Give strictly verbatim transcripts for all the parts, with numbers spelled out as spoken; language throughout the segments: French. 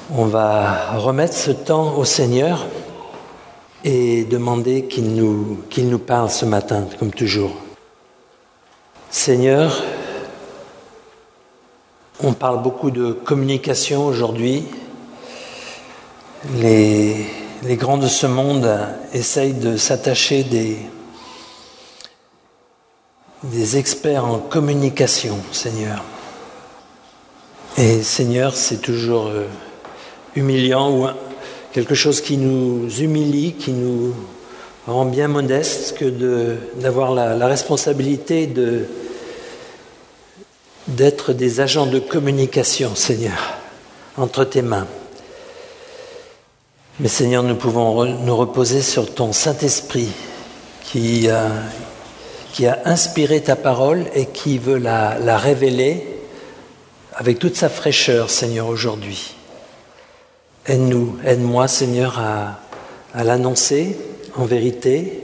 On va remettre ce temps au Seigneur et demander qu'il nous, qu'il nous parle ce matin, comme toujours. Seigneur, on parle beaucoup de communication aujourd'hui. Les, les grands de ce monde essayent de s'attacher des, des experts en communication, Seigneur. Et Seigneur, c'est toujours euh, humiliant ou quelque chose qui nous humilie, qui nous rend bien modestes que de, d'avoir la, la responsabilité de, d'être des agents de communication, Seigneur, entre tes mains. Mais Seigneur, nous pouvons re, nous reposer sur ton Saint-Esprit qui a, qui a inspiré ta parole et qui veut la, la révéler avec toute sa fraîcheur, Seigneur, aujourd'hui. Aide-nous, aide-moi, Seigneur, à, à l'annoncer en vérité.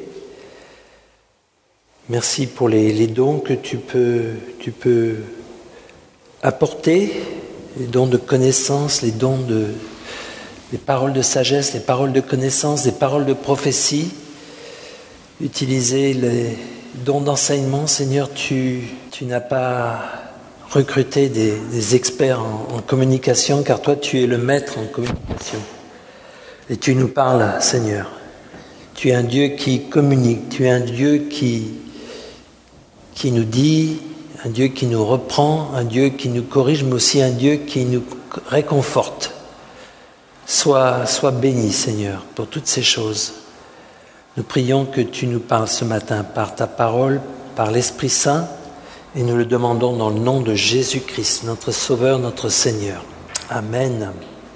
Merci pour les, les dons que tu peux, tu peux apporter, les dons de connaissance, les dons de, les paroles de sagesse, les paroles de connaissance, les paroles de prophétie. Utiliser les dons d'enseignement, Seigneur, tu, tu n'as pas recruté des, des experts en, en communication, car toi, tu es le maître en communication. Et tu nous parles, Seigneur. Tu es un Dieu qui communique, tu es un Dieu qui, qui nous dit, un Dieu qui nous reprend, un Dieu qui nous corrige, mais aussi un Dieu qui nous réconforte. Sois, sois béni, Seigneur, pour toutes ces choses. Nous prions que tu nous parles ce matin par ta parole, par l'Esprit Saint, et nous le demandons dans le nom de Jésus-Christ, notre Sauveur, notre Seigneur. Amen.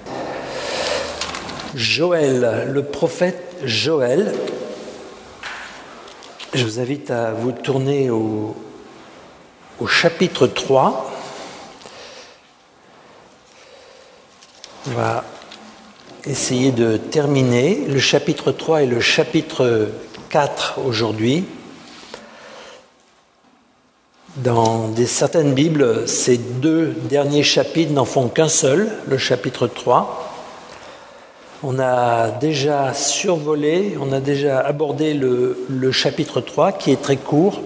Joël, le prophète Joël. Je vous invite à vous tourner au, au chapitre trois. On va essayer de terminer le chapitre trois et le chapitre quatre aujourd'hui. Dans des, certaines Bibles, ces deux derniers chapitres n'en font qu'un seul, le chapitre trois. On a déjà survolé, on a déjà abordé le, le chapitre trois qui est très court.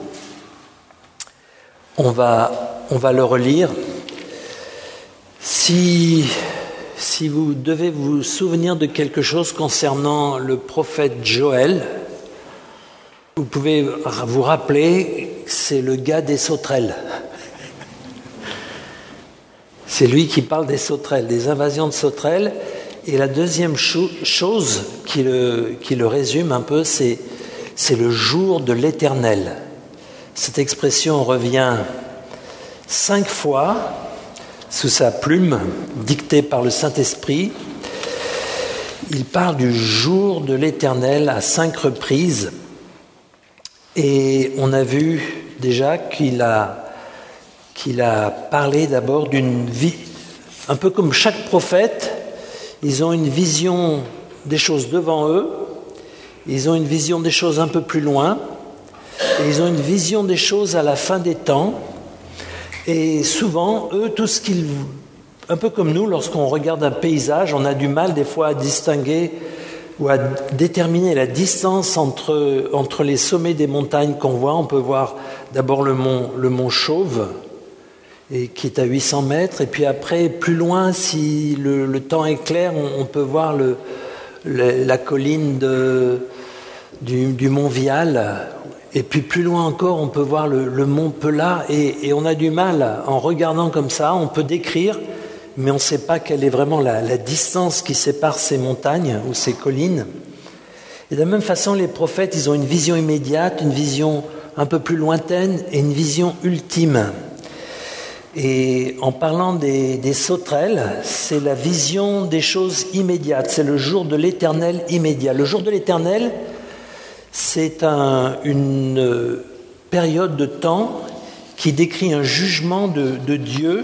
On va, on va le relire. Si, si vous devez vous souvenir de quelque chose concernant le prophète Joël, vous pouvez vous rappeler, c'est le gars des sauterelles. C'est lui qui parle des sauterelles, des invasions de sauterelles. Et la deuxième cho- chose qui le, qui le résume un peu, c'est, c'est le jour de l'Éternel. Cette expression revient cinq fois sous sa plume, dictée par le Saint-Esprit. Il parle du jour de l'Éternel à cinq reprises. Et on a vu déjà qu'il a, qu'il a parlé d'abord d'une vie, un peu comme chaque prophète, ils ont une vision des choses devant eux, ils ont une vision des choses un peu plus loin, et ils ont une vision des choses à la fin des temps. Et souvent, eux, tout ce qu'ils... Un peu comme nous, lorsqu'on regarde un paysage, on a du mal des fois à distinguer ou à déterminer la distance entre, entre les sommets des montagnes qu'on voit. On peut voir d'abord le mont, le mont Chauve, et qui est à huit cents mètres, et puis après, plus loin, si le, le temps est clair, on, on peut voir le, le, la colline de, du, du mont Vial, et puis plus loin encore, on peut voir le, le mont Pelat, et, et on a du mal, en regardant comme ça, on peut décrire, mais on ne sait pas quelle est vraiment la, la distance qui sépare ces montagnes ou ces collines. Et de la même façon, les prophètes, ils ont une vision immédiate, une vision un peu plus lointaine et une vision ultime. Et en parlant des, des sauterelles, c'est la vision des choses immédiates, c'est le jour de l'Éternel immédiat. Le jour de l'Éternel, c'est un, une période de temps qui décrit un jugement de, de Dieu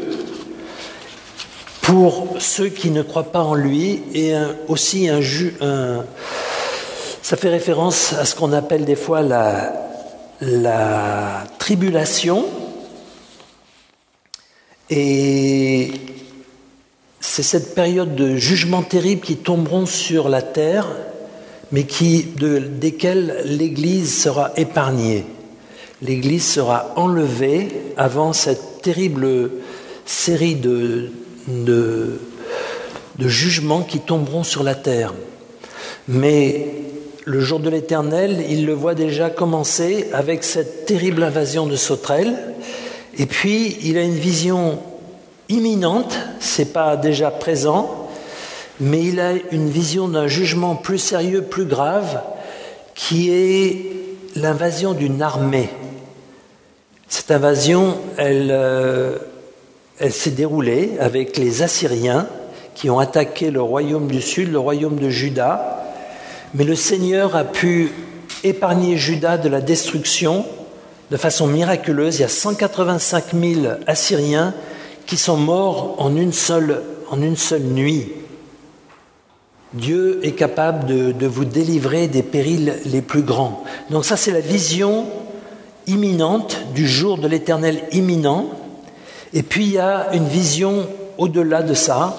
pour ceux qui ne croient pas en lui, et un, aussi un, ju, un... Ça fait référence à ce qu'on appelle des fois la, la tribulation. Et c'est cette période de jugement terrible qui tomberont sur la terre, mais qui, de, desquels l'Église sera épargnée. L'Église sera enlevée avant cette terrible série de, de, de jugements qui tomberont sur la terre. Mais le jour de l'Éternel, il le voit déjà commencer avec cette terrible invasion de sauterelles. Et puis, il a une vision imminente, c'est pas déjà présent, mais il a une vision d'un jugement plus sérieux, plus grave, qui est l'invasion d'une armée. Cette invasion, elle, euh, elle s'est déroulée avec les Assyriens qui ont attaqué le royaume du Sud, le royaume de Juda. Mais le Seigneur a pu épargner Juda de la destruction de façon miraculeuse. Il y a cent quatre-vingt-cinq mille Assyriens qui sont morts en une seule, en une seule nuit. Dieu est capable de, de vous délivrer des périls les plus grands. Donc ça, c'est la vision imminente du jour de l'Éternel imminent. Et puis il y a une vision au-delà de ça.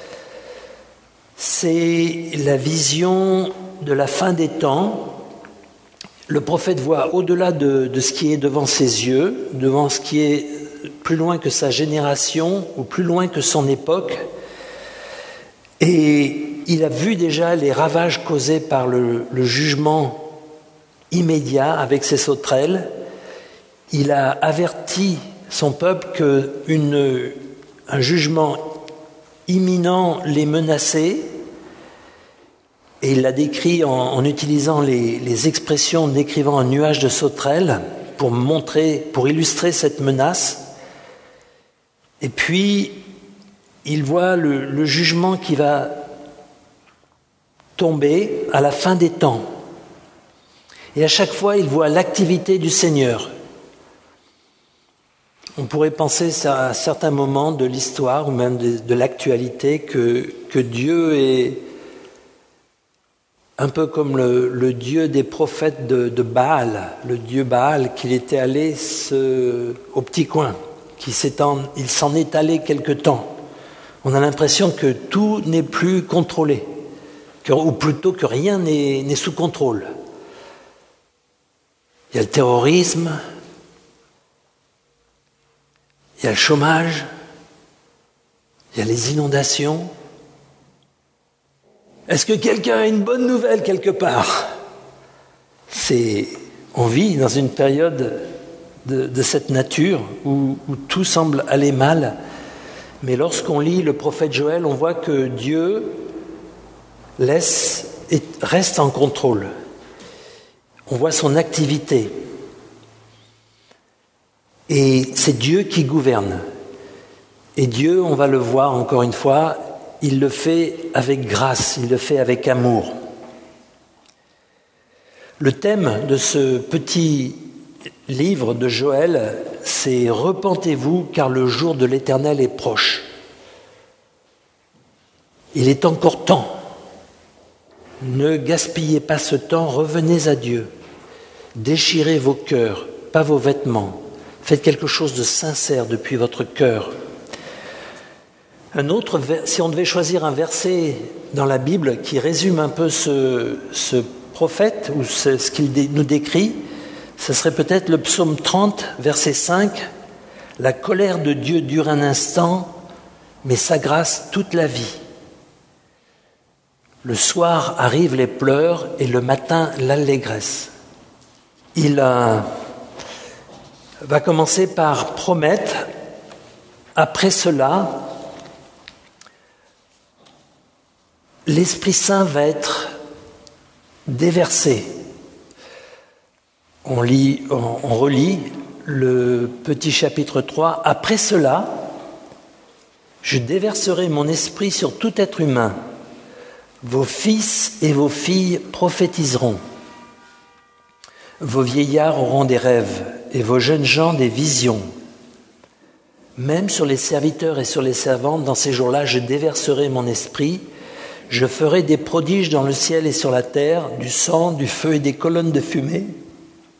C'est la vision de la fin des temps. Le prophète voit au-delà de, de ce qui est devant ses yeux, devant ce qui est plus loin que sa génération ou plus loin que son époque. Et il a vu déjà les ravages causés par le, le jugement immédiat avec ces sauterelles. Il a averti son peuple qu'un jugement imminent les menaçait. Et il l'a décrit en, en utilisant les, les expressions décrivant un nuage de sauterelles pour montrer, pour illustrer cette menace. Et puis, il voit le, le jugement qui va tomber à la fin des temps. Et à chaque fois, il voit l'activité du Seigneur. On pourrait penser à certains moments de l'histoire ou même de, de l'actualité que, que Dieu est un peu comme le, le Dieu des prophètes de, de Baal, le Dieu Baal, qu'il était allé se, au petit coin, qu'il s'étend, il s'en est allé quelque temps. On a l'impression que tout n'est plus contrôlé, que, ou plutôt que rien n'est, n'est sous contrôle. Il y a le terrorisme, il y a le chômage, il y a les inondations. Est-ce que quelqu'un a une bonne nouvelle quelque part ? C'est, on vit dans une période de, de cette nature où, où tout semble aller mal. Mais lorsqu'on lit le prophète Joël, on voit que Dieu laisse et reste en contrôle. On voit son activité. Et c'est Dieu qui gouverne. Et Dieu, on va le voir encore une fois, il le fait avec grâce, il le fait avec amour. Le thème de ce petit livre de Joël, c'est « Repentez-vous, car le jour de l'Éternel est proche ». Il est encore temps. Ne gaspillez pas ce temps, revenez à Dieu. Déchirez vos cœurs, pas vos vêtements. Faites quelque chose de sincère depuis votre cœur. Un autre, si on devait choisir un verset dans la Bible qui résume un peu ce, ce prophète ou ce, ce qu'il dé, nous décrit, ce serait peut-être le psaume trente, verset cinq. « La colère de Dieu dure un instant, mais sa grâce toute la vie. Le soir arrivent les pleurs et le matin l'allégresse. » Il euh, va commencer par promettre, après cela, l'Esprit Saint va être déversé. On lit, on, on relit le petit chapitre trois. « Après cela, je déverserai mon esprit sur tout être humain. Vos fils et vos filles prophétiseront. Vos vieillards auront des rêves et vos jeunes gens des visions. Même sur les serviteurs et sur les servantes, dans ces jours-là, je déverserai mon esprit. Je ferai des prodiges dans le ciel et sur la terre, du sang, du feu et des colonnes de fumée.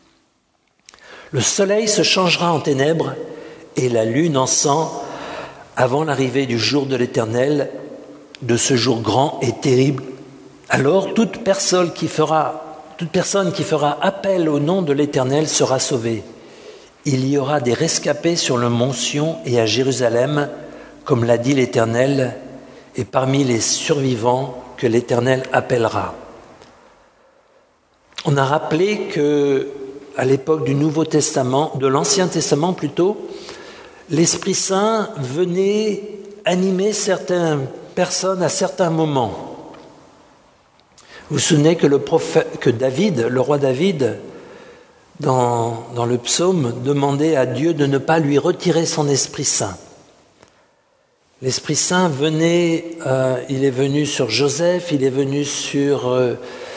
Le soleil se changera en ténèbres et la lune en sang avant l'arrivée du jour de l'Éternel, de ce jour grand et terrible. Alors toute personne qui fera, toute personne qui fera appel au nom de l'Éternel sera sauvée. Il y aura des rescapés sur le mont Sion et à Jérusalem, comme l'a dit l'Éternel, et parmi les survivants que l'Éternel appellera. On a rappelé que, à l'époque du Nouveau Testament, de l'Ancien Testament plutôt, l'Esprit Saint venait animer certaines personnes à certains moments. Vous vous souvenez que, le prophète, que David, le roi David, dans, dans le psaume, demandait à Dieu de ne pas lui retirer son Esprit Saint. L'Esprit Saint venait, euh, il est venu sur Joseph, il est venu sur euh,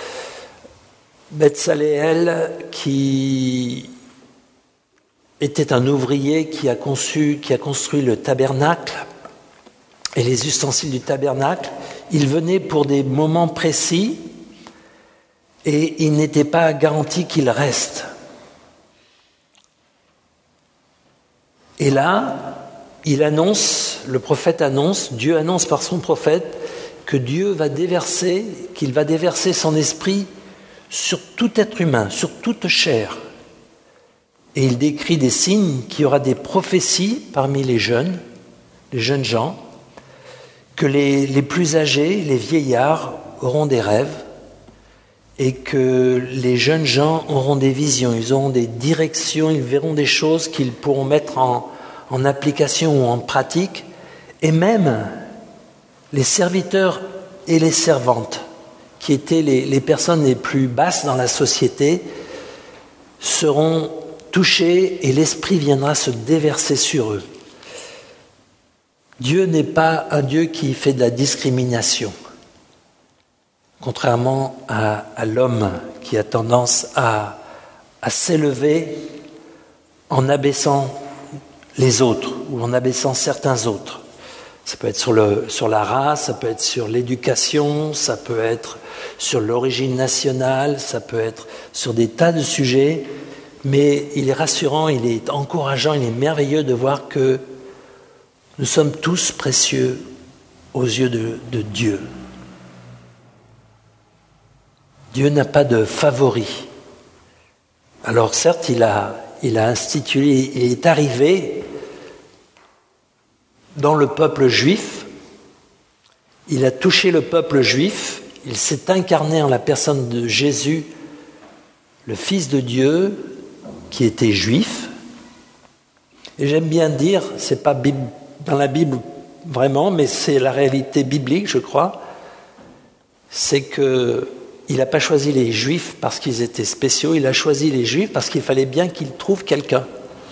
Betsaléel, qui était un ouvrier qui a conçu, qui a construit le tabernacle et les ustensiles du tabernacle. Il venait pour des moments précis et il n'était pas garanti qu'il reste. Et là, il annonce, le prophète annonce, Dieu annonce par son prophète que Dieu va déverser, qu'il va déverser son esprit sur tout être humain, sur toute chair. Et il décrit des signes, qu'il y aura des prophéties parmi les jeunes, les jeunes gens, que les, les plus âgés, les vieillards, auront des rêves, et que les jeunes gens auront des visions, ils auront des directions, ils verront des choses qu'ils pourront mettre en, en application ou en pratique, et même les serviteurs et les servantes, qui étaient les, les personnes les plus basses dans la société, seront touchés et l'Esprit viendra se déverser sur eux. Dieu n'est pas un Dieu qui fait de la discrimination, contrairement à, à l'homme qui a tendance à, à s'élever en abaissant les autres ou en abaissant certains autres. Ça peut être sur, le, sur la race, ça peut être sur l'éducation, ça peut être sur l'origine nationale, ça peut être sur des tas de sujets, mais il est rassurant, il est encourageant, il est merveilleux de voir que nous sommes tous précieux aux yeux de, de Dieu. Dieu n'a pas de favoris. Alors certes, il a, il a institué, il est arrivé dans le peuple juif, il a touché le peuple juif, il s'est incarné en la personne de Jésus, le Fils de Dieu, qui était juif. Et j'aime bien dire, c'est pas dans la Bible vraiment, mais c'est la réalité biblique, je crois, c'est que il n'a pas choisi les Juifs parce qu'ils étaient spéciaux, il a choisi les Juifs parce qu'il fallait bien qu'ils trouvent quelqu'un.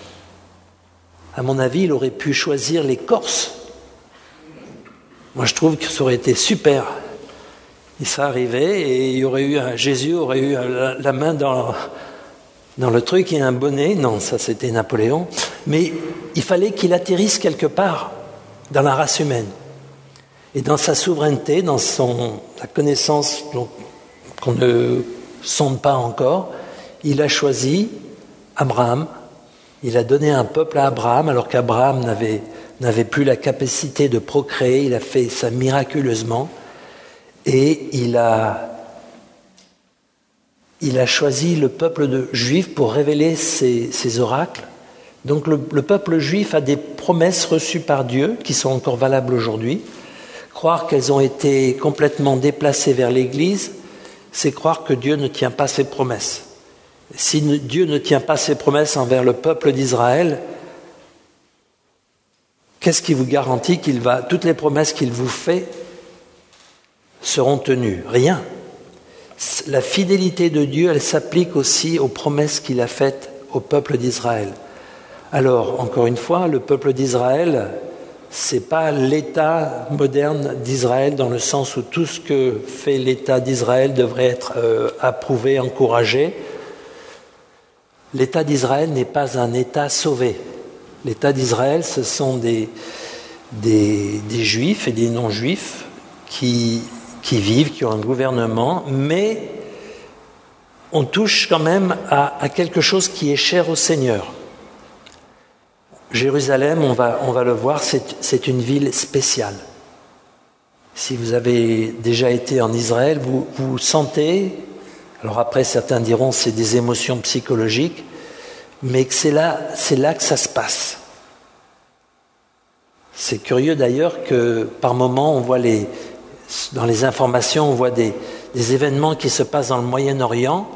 À mon avis, il aurait pu choisir les Corses. Moi, je trouve que ça aurait été super. Il serait arrivé et il y aurait eu un, Jésus aurait eu la, la main dans, dans le truc et un bonnet. Non, ça c'était Napoléon. Mais il fallait qu'il atterrisse quelque part dans la race humaine. Et dans sa souveraineté, dans son, la connaissance donc, qu'on ne sonde pas encore, il a choisi Abraham. Il a donné un peuple à Abraham, alors qu'Abraham n'avait, n'avait plus la capacité de procréer. Il a fait ça miraculeusement. Et il a, il a choisi le peuple de, juif pour révéler ses, ses oracles. Donc le, le peuple juif a des promesses reçues par Dieu, qui sont encore valables aujourd'hui. Croire qu'elles ont été complètement déplacées vers l'Église, c'est croire que Dieu ne tient pas ses promesses. Si Dieu ne tient pas ses promesses envers le peuple d'Israël, qu'est-ce qui vous garantit qu'il va, toutes les promesses qu'il vous fait seront tenues? Rien. La fidélité de Dieu, elle s'applique aussi aux promesses qu'il a faites au peuple d'Israël. Alors, encore une fois, le peuple d'Israël, c'est pas l'État moderne d'Israël dans le sens où tout ce que fait l'État d'Israël devrait être euh, approuvé, encouragé. L'État d'Israël n'est pas un État sauvé. L'État d'Israël, ce sont des, des, des juifs et des non-juifs qui, qui vivent, qui ont un gouvernement, mais on touche quand même à, à quelque chose qui est cher au Seigneur. Jérusalem, on va, on va le voir, c'est, c'est une ville spéciale. Si vous avez déjà été en Israël, vous, vous sentez, alors après certains diront c'est des émotions psychologiques, mais que c'est là, c'est là que ça se passe. C'est curieux d'ailleurs que par moments on voit les, dans les informations, on voit des, des événements qui se passent dans le Moyen-Orient.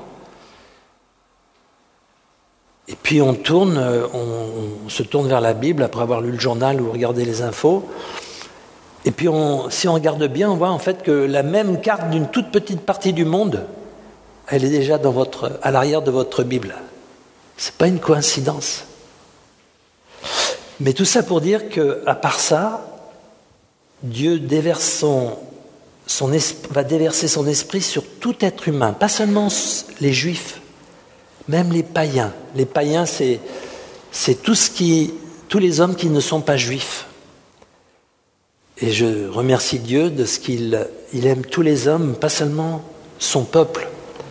Et puis on tourne, on, on se tourne vers la Bible après avoir lu le journal ou regardé les infos. Et puis on, si on regarde bien, on voit en fait que la même carte d'une toute petite partie du monde, elle est déjà dans votre, à l'arrière de votre Bible. C'est pas une coïncidence. Mais tout ça pour dire que, à part ça, Dieu déverse son, son esprit, va déverser son esprit sur tout être humain, pas seulement les Juifs. Même les païens. Les païens, c'est, c'est tout ce qui, tous les hommes qui ne sont pas juifs. Et je remercie Dieu de ce qu'il il aime tous les hommes, pas seulement son peuple.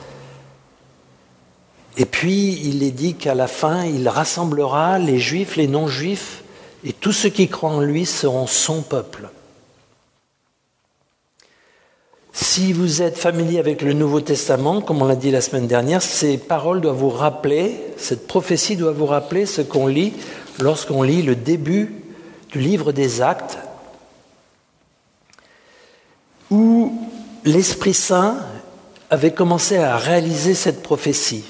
Et puis, il est dit qu'à la fin, il rassemblera les juifs, les non-juifs, et tous ceux qui croient en lui seront son peuple. Si vous êtes familier avec le Nouveau Testament, comme on l'a dit la semaine dernière, ces paroles doivent vous rappeler, cette prophétie doit vous rappeler ce qu'on lit lorsqu'on lit le début du livre des Actes, où l'Esprit Saint avait commencé à réaliser cette prophétie.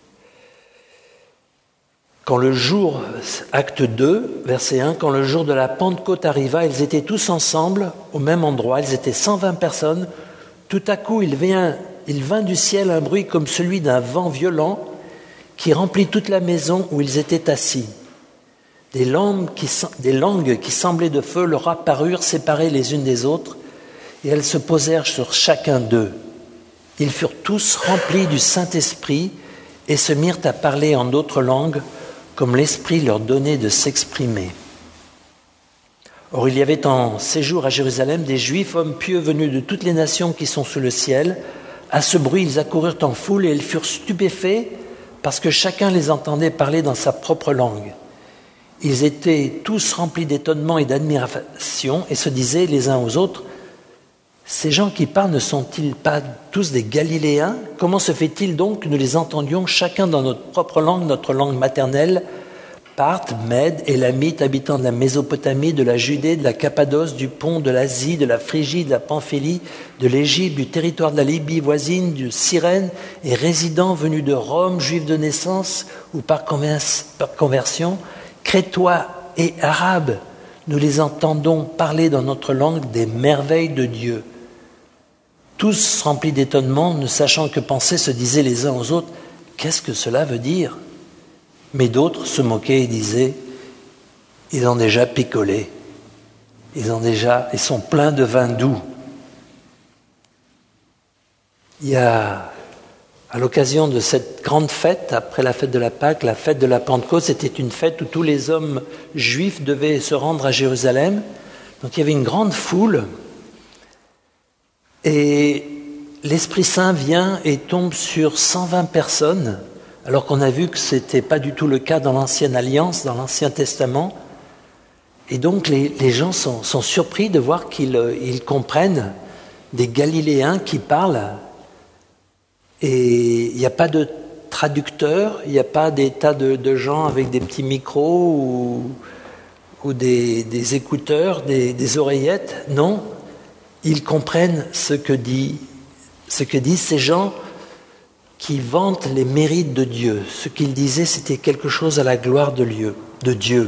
Quand le jour, acte deux, verset un, quand le jour de la Pentecôte arriva, ils étaient tous ensemble au même endroit, ils étaient cent vingt personnes. Tout à coup, il vint, il vint du ciel un bruit comme celui d'un vent violent qui remplit toute la maison où ils étaient assis. Des langues qui, des langues qui semblaient de feu leur apparurent séparées les unes des autres, et elles se posèrent sur chacun d'eux. Ils furent tous remplis du Saint-Esprit et se mirent à parler en d'autres langues, comme l'Esprit leur donnait de s'exprimer. Or, il y avait en séjour à Jérusalem des Juifs, hommes pieux venus de toutes les nations qui sont sous le ciel. À ce bruit, ils accoururent en foule et ils furent stupéfaits parce que chacun les entendait parler dans sa propre langue. Ils étaient tous remplis d'étonnement et d'admiration et se disaient les uns aux autres : « Ces gens qui parlent ne sont-ils pas tous des Galiléens ? Comment se fait-il donc que nous les entendions chacun dans notre propre langue, notre langue maternelle ? Parthes, Mèdes, Élamites, habitants de la Mésopotamie, de la Judée, de la Cappadoce, du Pont, de l'Asie, de la Phrygie, de la Pamphylie, de l'Égypte, du territoire de la Libye voisine, du Cyrène, et résidents venus de Rome, juifs de naissance ou par conversion, Crétois et Arabes, nous les entendons parler dans notre langue des merveilles de Dieu. Tous remplis d'étonnement, ne sachant que penser, se disaient les uns aux autres : « Qu'est-ce que cela veut dire ?» Mais d'autres se moquaient et disaient : « Ils ont déjà picolé, ils ont déjà, ils sont pleins de vin doux. » Il y a, à l'occasion de cette grande fête, après la fête de la Pâque, la fête de la Pentecôte, c'était une fête où tous les hommes juifs devaient se rendre à Jérusalem. Donc il y avait une grande foule et l'Esprit Saint vient et tombe sur cent vingt personnes, alors qu'on a vu que ce n'était pas du tout le cas dans l'Ancienne Alliance, dans l'Ancien Testament. Et donc les, les gens sont, sont surpris de voir qu'ils ils comprennent des Galiléens qui parlent. Et il n'y a pas de traducteur, il n'y a pas des tas de, de gens avec des petits micros ou, ou des, des écouteurs, des, des oreillettes. Non, ils comprennent ce que, dit, ce que disent ces gens qui vantent les mérites de Dieu. Ce qu'ils disaient, c'était quelque chose à la gloire de Dieu. De Dieu.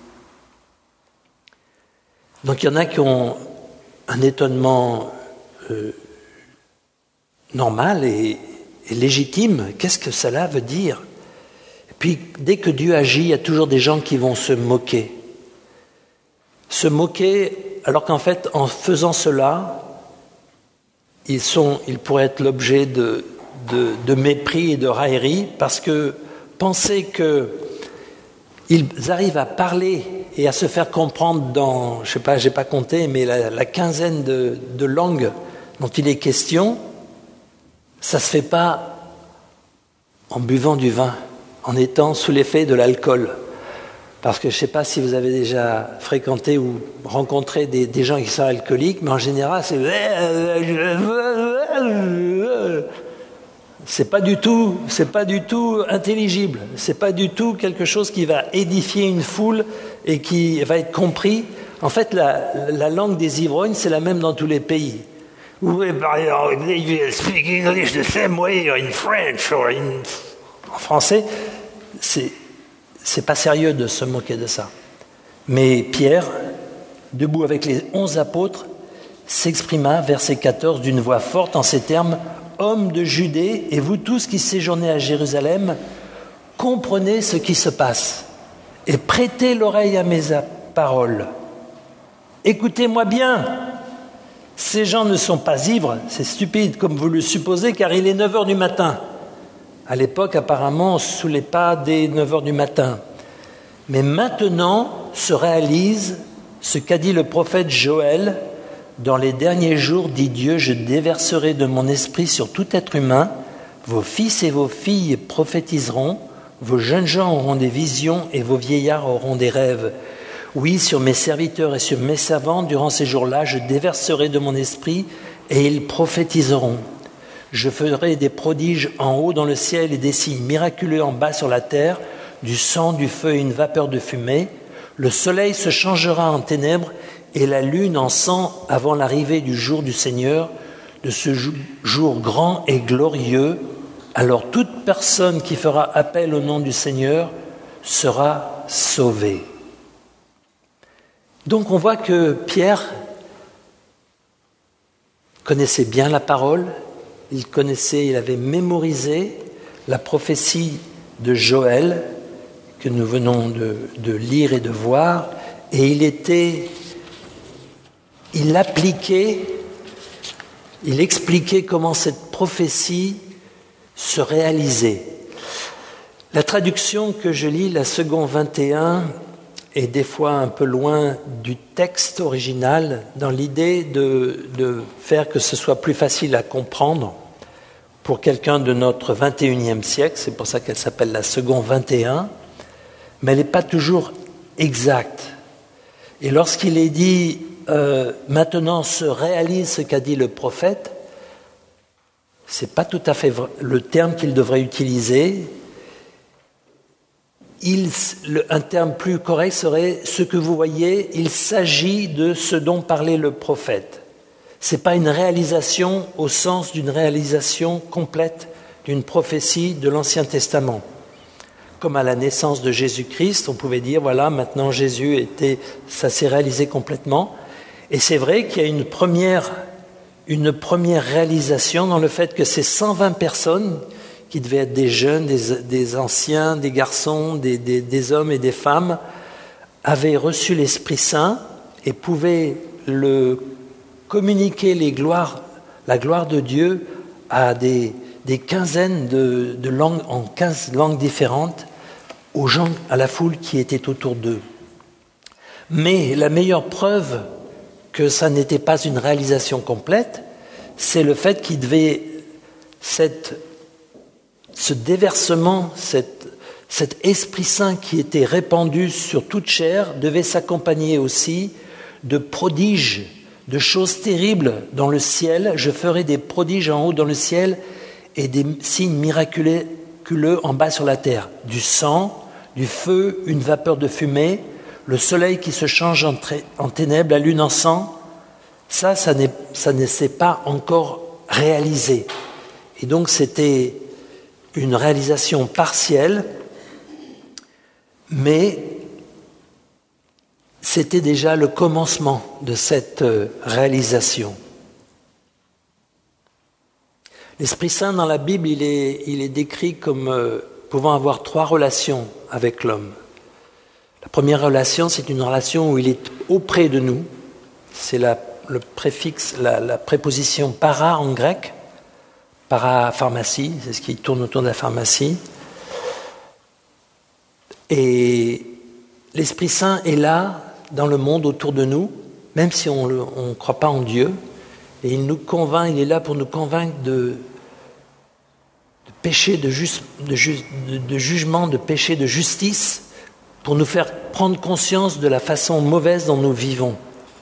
Donc il y en a qui ont un étonnement euh, normal et, et légitime. Qu'est-ce que cela veut dire ? Et puis dès que Dieu agit, il y a toujours des gens qui vont se moquer. Se moquer, alors qu'en fait, en faisant cela, ils, sont, ils pourraient être l'objet de, de, de mépris et de raillerie, parce que penser qu'ils arrivent à parler et à se faire comprendre dans, je sais pas, j'ai pas compté, mais la, la quinzaine de, de langues dont il est question, ça se fait pas en buvant du vin, en étant sous l'effet de l'alcool. Parce que je ne sais pas si vous avez déjà fréquenté ou rencontré des, des gens qui sont alcooliques, mais en général, c'est... C'est pas du tout, c'est pas du tout intelligible. C'est pas du tout quelque chose qui va édifier une foule et qui va être compris. En fait, la, la langue des ivrognes, c'est la même dans tous les pays. Vous pouvez speak English the same way in French or in... En français, c'est, c'est pas sérieux de se moquer de ça. Mais Pierre, debout avec les onze apôtres, s'exprima, verset quatorze, d'une voix forte en ces termes: « Hommes de Judée, et vous tous qui séjournez à Jérusalem, comprenez ce qui se passe et prêtez l'oreille à mes paroles. Écoutez-moi bien, ces gens ne sont pas ivres, c'est stupide comme vous le supposez, car il est neuf heures du matin. » À l'époque, apparemment, on ne se saoulait pas dès neuf heures du matin. Mais maintenant se réalise ce qu'a dit le prophète Joël: « Dans les derniers jours, dit Dieu, je déverserai de mon esprit sur tout être humain. Vos fils et vos filles prophétiseront, vos jeunes gens auront des visions et vos vieillards auront des rêves. Oui, sur mes serviteurs et sur mes servants, durant ces jours-là, je déverserai de mon esprit et ils prophétiseront. Je ferai des prodiges en haut dans le ciel et des signes miraculeux en bas sur la terre, du sang, du feu et une vapeur de fumée. Le soleil se changera en ténèbres et la lune en sang avant l'arrivée du jour du Seigneur, de ce jour grand et glorieux. Alors toute personne qui fera appel au nom du Seigneur sera sauvée. » Donc on voit que Pierre connaissait bien la parole, il connaissait, il avait mémorisé la prophétie de Joël que nous venons de, de lire et de voir, et il était, il appliquait, il expliquait comment cette prophétie se réalisait. La traduction que je lis, la seconde vingt et un, est des fois un peu loin du texte original, dans l'idée de, de faire que ce soit plus facile à comprendre pour quelqu'un de notre vingt et unième siècle. C'est pour ça qu'elle s'appelle la seconde vingt et un, mais elle n'est pas toujours exacte. Et lorsqu'il est dit euh, « maintenant se réalise ce qu'a dit le prophète », ce n'est pas tout à fait vrai, le terme qu'il devrait utiliser. Il, le, un terme plus correct serait « ce que vous voyez, il s'agit de ce dont parlait le prophète ». Ce n'est pas une réalisation au sens d'une réalisation complète d'une prophétie de l'Ancien Testament. Comme à la naissance de Jésus-Christ, on pouvait dire, voilà, maintenant Jésus était, ça s'est réalisé complètement. Et c'est vrai qu'il y a une première, une première réalisation dans le fait que ces cent vingt personnes, qui devaient être des jeunes, des, des anciens, des garçons, des, des, des hommes et des femmes, avaient reçu l'Esprit Saint et pouvaient le communiquer les gloires, la gloire de Dieu à des, des quinzaines de, de langues, en quinze langues différentes, aux gens, à la foule qui était autour d'eux. Mais la meilleure preuve que ça n'était pas une réalisation complète, c'est le fait qu'il devait, cette, ce déversement, cette, cet Esprit Saint qui était répandu sur toute chair, devait s'accompagner aussi de prodiges, de choses terribles dans le ciel. Je ferai des prodiges en haut dans le ciel et des signes miraculeux en bas sur la terre. Du sang, du feu, une vapeur de fumée, le soleil qui se change en, tra- en ténèbres, la lune en sang. Ça, ça, n'est, ça ne s'est pas encore réalisé. Et donc c'était une réalisation partielle, mais c'était déjà le commencement de cette réalisation. L'Esprit Saint dans la Bible, il est, il est décrit comme euh, pouvant avoir trois relations avec l'homme. La première relation, c'est une relation où il est auprès de nous. C'est la, le préfixe, la, la préposition para en grec, para-pharmacie, c'est ce qui tourne autour de la pharmacie. Et l'Esprit Saint est là, dans le monde autour de nous, même si on ne croit pas en Dieu, et il nous convainc, il est là pour nous convaincre de, de péché, de, just, de, ju, de, de jugement, de péché, de justice, pour nous faire prendre conscience de la façon mauvaise dont nous vivons.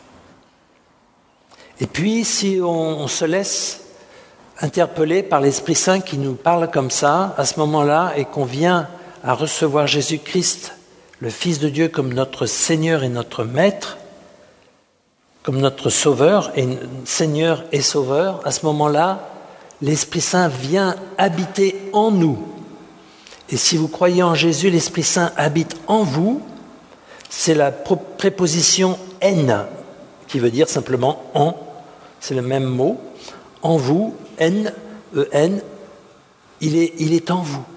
Et puis, si on, on se laisse interpeller par l'Esprit Saint qui nous parle comme ça, à ce moment-là, et qu'on vient à recevoir Jésus-Christ, le Fils de Dieu, comme notre Seigneur et notre Maître, comme notre Sauveur, et Seigneur et Sauveur, à ce moment-là, l'Esprit Saint vient habiter en nous. Et si vous croyez en Jésus, l'Esprit Saint habite en vous, c'est la préposition « en » qui veut dire simplement « en », c'est le même mot, en vous, N, E N, il est, il est en vous.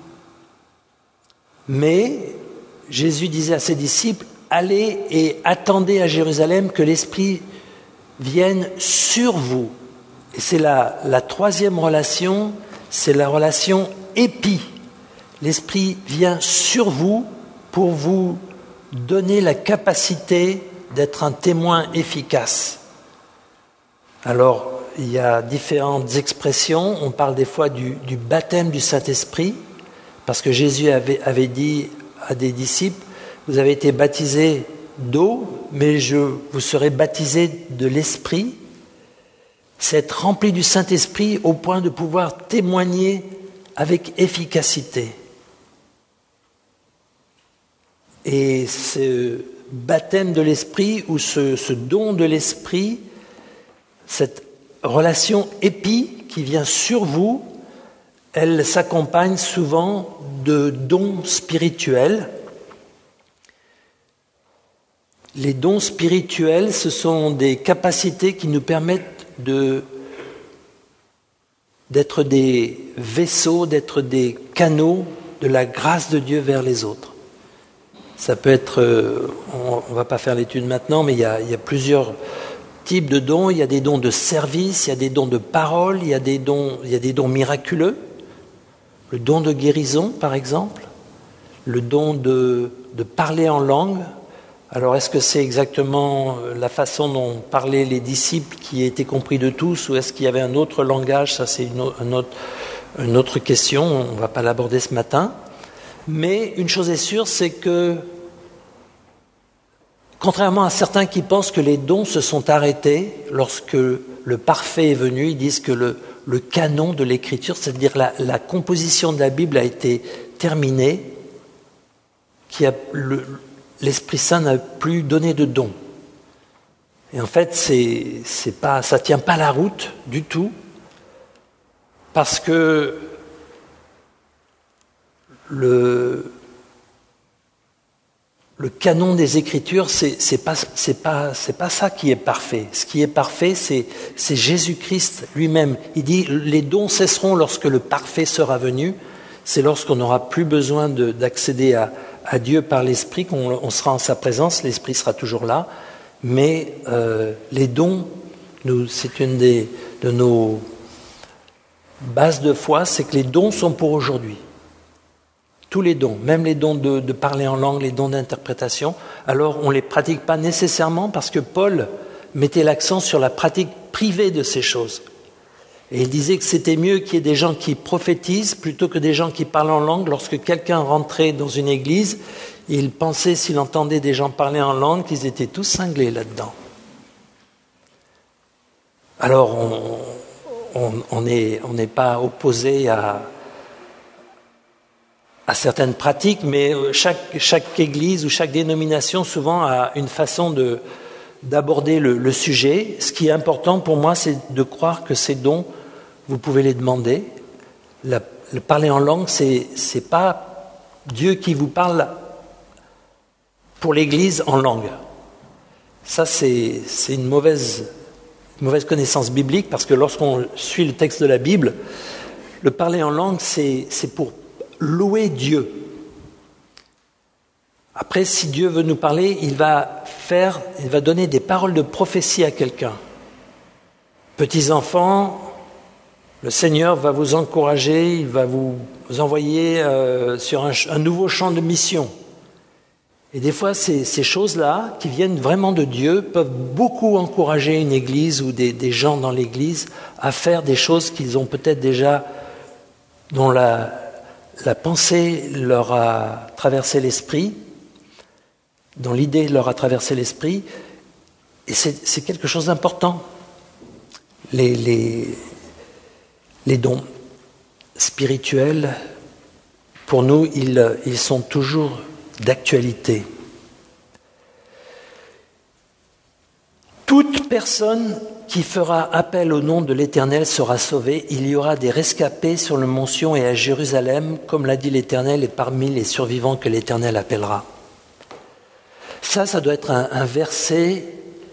Mais Jésus disait à ses disciples, allez et attendez à Jérusalem que l'Esprit vienne sur vous. Et c'est la, la troisième relation, c'est la relation épi. L'Esprit vient sur vous pour vous donner la capacité d'être un témoin efficace. Alors, il y a différentes expressions. On parle des fois du, du baptême du Saint-Esprit, parce que Jésus avait, avait dit à des disciples, vous avez été baptisés d'eau, mais je vous serai baptisés de l'Esprit. C'est être rempli du Saint-Esprit au point de pouvoir témoigner avec efficacité. Et ce baptême de l'Esprit ou ce, ce don de l'Esprit, cette relation épi qui vient sur vous, elle s'accompagne souvent de dons spirituels. Les dons spirituels, ce sont des capacités qui nous permettent de, d'être des vaisseaux, d'être des canaux de la grâce de Dieu vers les autres. Ça peut être, on ne va pas faire l'étude maintenant, mais il y a, il y a plusieurs types de dons. Il y a des dons de service, il y a des dons de parole, il y a des dons, il y a des dons miraculeux. Le don de guérison, par exemple. Le don de, de parler en langue. Alors, est-ce que c'est exactement la façon dont parlaient les disciples qui était compris de tous, ou est-ce qu'il y avait un autre langage? Ça, c'est une, une, autre, une autre question, on ne va pas l'aborder ce matin. Mais une chose est sûre, c'est que, contrairement à certains qui pensent que les dons se sont arrêtés lorsque le parfait est venu, ils disent que le, le canon de l'Écriture, c'est-à-dire la, la composition de la Bible a été terminée, qu'il y a le, l'Esprit Saint n'a plus donné de dons. Et en fait, c'est, c'est pas, ça ne tient pas la route du tout, parce que le, le canon des Écritures, c'est, c'est pas, c'est pas, c'est pas ça qui est parfait. Ce qui est parfait, c'est, c'est Jésus-Christ lui-même. Il dit, les dons cesseront lorsque le parfait sera venu. C'est lorsqu'on n'aura plus besoin de, d'accéder à, à Dieu par l'Esprit, qu'on on sera en sa présence, l'Esprit sera toujours là. Mais euh, les dons, nous, c'est une des, de nos bases de foi, c'est que les dons sont pour aujourd'hui. Tous les dons, même les dons de, de parler en langue, les dons d'interprétation, alors on ne les pratique pas nécessairement parce que Paul mettait l'accent sur la pratique privée de ces choses. Et il disait que c'était mieux qu'il y ait des gens qui prophétisent plutôt que des gens qui parlent en langue. Lorsque quelqu'un rentrait dans une église, il pensait, s'il entendait des gens parler en langue, qu'ils étaient tous cinglés là-dedans. Alors, on n'est on, on n'est pas opposé à... à certaines pratiques, mais chaque, chaque église ou chaque dénomination souvent a une façon de, d'aborder le, le sujet. Ce qui est important pour moi, c'est de croire que ces dons, vous pouvez les demander. La, le parler en langue, c'est, c'est pas Dieu qui vous parle pour l'église en langue. Ça, c'est, c'est une mauvaise, une mauvaise connaissance biblique, parce que lorsqu'on suit le texte de la Bible, le parler en langue, c'est, c'est pour louer Dieu. Après, si Dieu veut nous parler, il va faire, il va donner des paroles de prophétie à quelqu'un. Petits enfants, le Seigneur va vous encourager, il va vous envoyer euh, sur un, un nouveau champ de mission. Et des fois, ces, ces choses-là, qui viennent vraiment de Dieu, peuvent beaucoup encourager une église ou des, des gens dans l'église à faire des choses qu'ils ont peut-être déjà, dont la La pensée leur a traversé l'esprit, dont l'idée leur a traversé l'esprit, et c'est, c'est quelque chose d'important. Les, les, les dons spirituels, pour nous, ils, ils sont toujours d'actualité. Toute personne qui fera appel au nom de l'Éternel sera sauvée. Il y aura des rescapés sur le mont Sion et à Jérusalem, comme l'a dit l'Éternel, et parmi les survivants que l'Éternel appellera. Ça, ça doit être un, un verset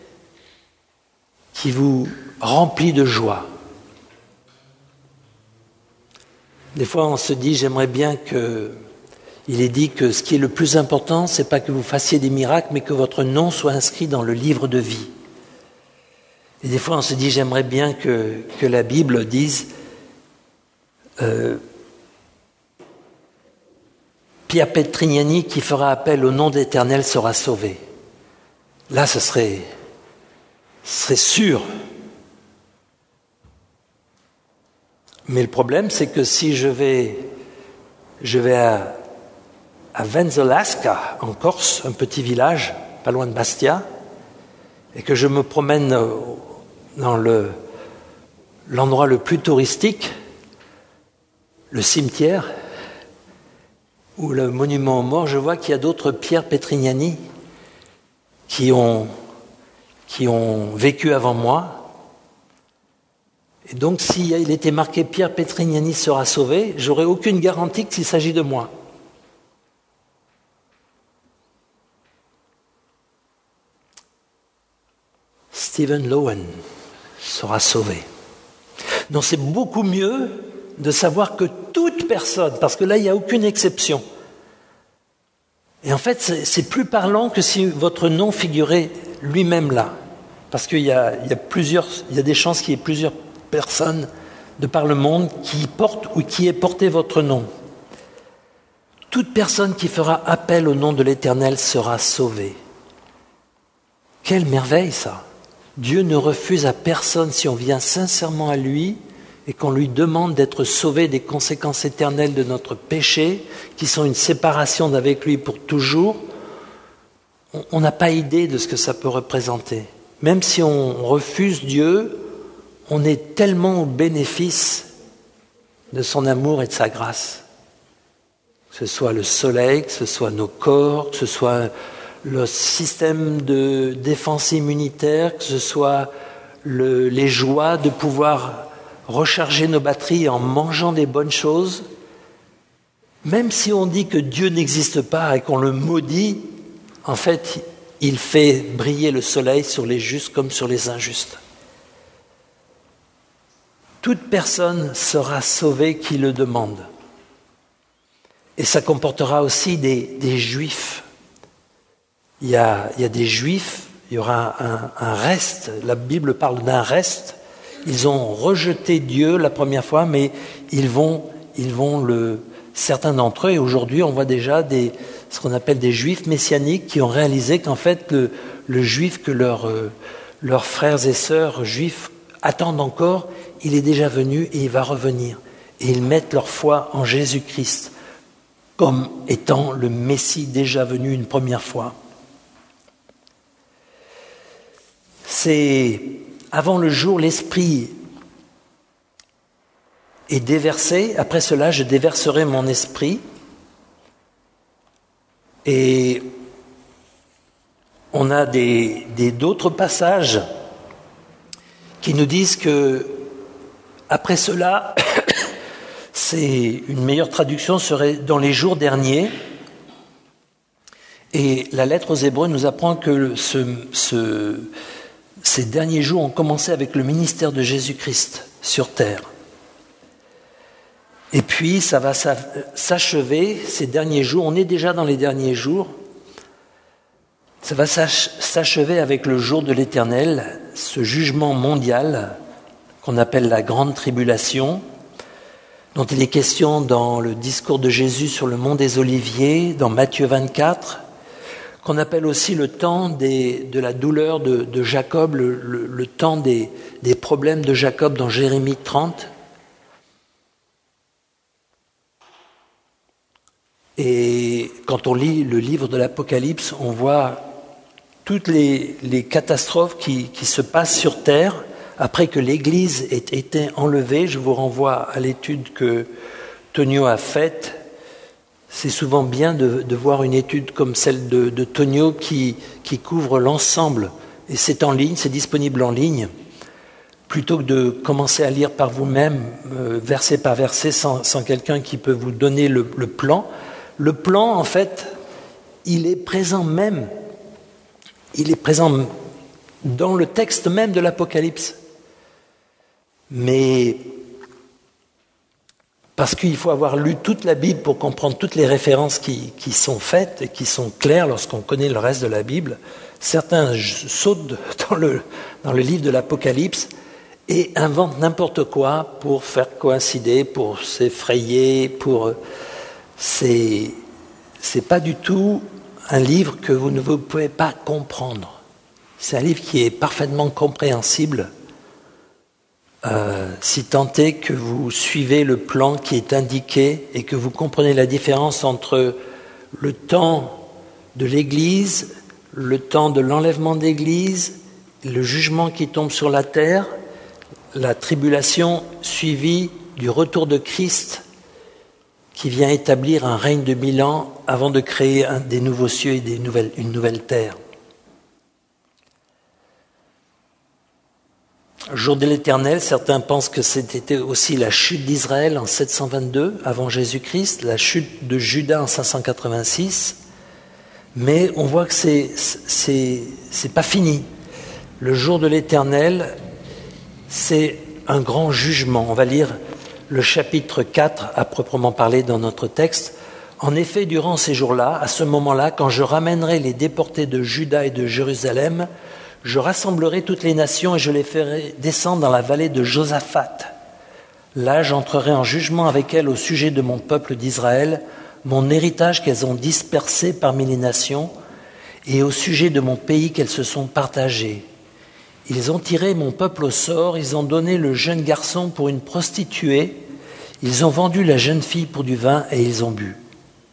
qui vous remplit de joie. Des fois, on se dit, j'aimerais bien que... Il est dit que ce qui est le plus important, c'est pas que vous fassiez des miracles, mais que votre nom soit inscrit dans le livre de vie. Et des fois, on se dit, j'aimerais bien que, que la Bible dise euh, Pierre Petrignani qui fera appel au nom d'Éternel sera sauvé. Là, ce serait, ce serait sûr. Mais le problème, c'est que si je vais, je vais à, à Venzolaska, en Corse, un petit village, pas loin de Bastia, et que je me promène dans le, l'endroit le plus touristique, le cimetière ou le monument aux morts, je vois qu'il y a d'autres Pierre Petrignani qui ont, qui ont vécu avant moi. Et donc, s'il était marqué Pierre Petrignani sera sauvé, j'aurais aucune garantie qu'il s'agit de moi. Stephen Lowen sera sauvé. Donc c'est beaucoup mieux de savoir que toute personne, parce que là il n'y a aucune exception. Et en fait c'est, c'est plus parlant que si votre nom figurait lui-même là, parce qu'il y a, il y a plusieurs, il y a des chances qu'il y ait plusieurs personnes de par le monde qui portent ou qui aient porté votre nom. Toute personne qui fera appel au nom de l'Éternel sera sauvée. Quelle merveille ça! Dieu ne refuse à personne si on vient sincèrement à lui et qu'on lui demande d'être sauvé des conséquences éternelles de notre péché, qui sont une séparation d'avec lui pour toujours. On n'a pas idée de ce que ça peut représenter. Même si on refuse Dieu, on est tellement au bénéfice de son amour et de sa grâce. Que ce soit le soleil, que ce soit nos corps, que ce soit le système de défense immunitaire, que ce soit le, les joies de pouvoir recharger nos batteries en mangeant des bonnes choses. Même si on dit que Dieu n'existe pas et qu'on le maudit, en fait, il fait briller le soleil sur les justes comme sur les injustes. Toute personne sera sauvée qui le demande. Et ça comportera aussi des, des juifs. Il y, a, il y a des juifs, il y aura un, un reste, la Bible parle d'un reste. Ils ont rejeté Dieu la première fois, mais ils vont, ils vont le, certains d'entre eux, et aujourd'hui on voit déjà des, ce qu'on appelle des juifs messianiques qui ont réalisé qu'en fait le, le juif que leurs, euh, leurs frères et sœurs juifs attendent encore, il est déjà venu et il va revenir. Et ils mettent leur foi en Jésus-Christ comme étant le Messie déjà venu une première fois. C'est avant le jour, l'Esprit est déversé. Après cela, je déverserai mon esprit. Et on a des, des, d'autres passages qui nous disent que après cela, c'est une meilleure traduction serait dans les jours derniers. Et la lettre aux Hébreux nous apprend que ce, ce Ces derniers jours ont commencé avec le ministère de Jésus-Christ sur terre. Et puis, ça va s'achever, ces derniers jours, on est déjà dans les derniers jours, ça va s'achever avec le jour de l'Éternel, ce jugement mondial qu'on appelle la grande tribulation, dont il est question dans le discours de Jésus sur le mont des Oliviers, dans Matthieu vingt-quatre, qu'on appelle aussi le temps des, de la douleur de, de Jacob, le, le, le temps des, des problèmes de Jacob dans Jérémie trente. Et quand on lit le livre de l'Apocalypse, on voit toutes les, les catastrophes qui, qui se passent sur Terre après que l'Église ait été enlevée. Je vous renvoie à l'étude que Tonio a faite. C'est souvent bien de, de voir une étude comme celle de, de Tonio qui, qui couvre l'ensemble. Et c'est en ligne, c'est disponible en ligne. Plutôt que de commencer à lire par vous-même, euh, verset par verset, sans, sans quelqu'un qui peut vous donner le, le plan. Le plan, en fait, il est présent même. Il est présent dans le texte même de l'Apocalypse. Mais parce qu'il faut avoir lu toute la Bible pour comprendre toutes les références qui, qui sont faites et qui sont claires lorsqu'on connaît le reste de la Bible, certains sautent dans le, dans le livre de l'Apocalypse et inventent n'importe quoi pour faire coïncider, pour s'effrayer, pour... C'est, c'est pas du tout un livre que vous ne vous pouvez pas comprendre. C'est un livre qui est parfaitement compréhensible, euh, si tant est que vous suivez le plan qui est indiqué et que vous comprenez la différence entre le temps de l'Église, le temps de l'enlèvement de l'Église, le jugement qui tombe sur la terre, la tribulation suivie du retour de Christ qui vient établir un règne de mille ans avant de créer un, des nouveaux cieux et des nouvelles, une nouvelle terre. Jour de l'Éternel, certains pensent que c'était aussi la chute d'Israël en sept cent vingt-deux avant Jésus-Christ, la chute de Juda en cinq cent quatre-vingt-six, mais on voit que c'est, c'est, c'est pas fini. Le jour de l'Éternel, c'est un grand jugement. On va lire le chapitre quatre à proprement parler dans notre texte. En effet, durant ces jours-là, à ce moment-là, quand je ramènerai les déportés de Juda et de Jérusalem, je rassemblerai toutes les nations et je les ferai descendre dans la vallée de Josaphat. Là, j'entrerai en jugement avec elles au sujet de mon peuple d'Israël, mon héritage qu'elles ont dispersé parmi les nations, et au sujet de mon pays qu'elles se sont partagées. Ils ont tiré mon peuple au sort, ils ont donné le jeune garçon pour une prostituée, ils ont vendu la jeune fille pour du vin et ils ont bu.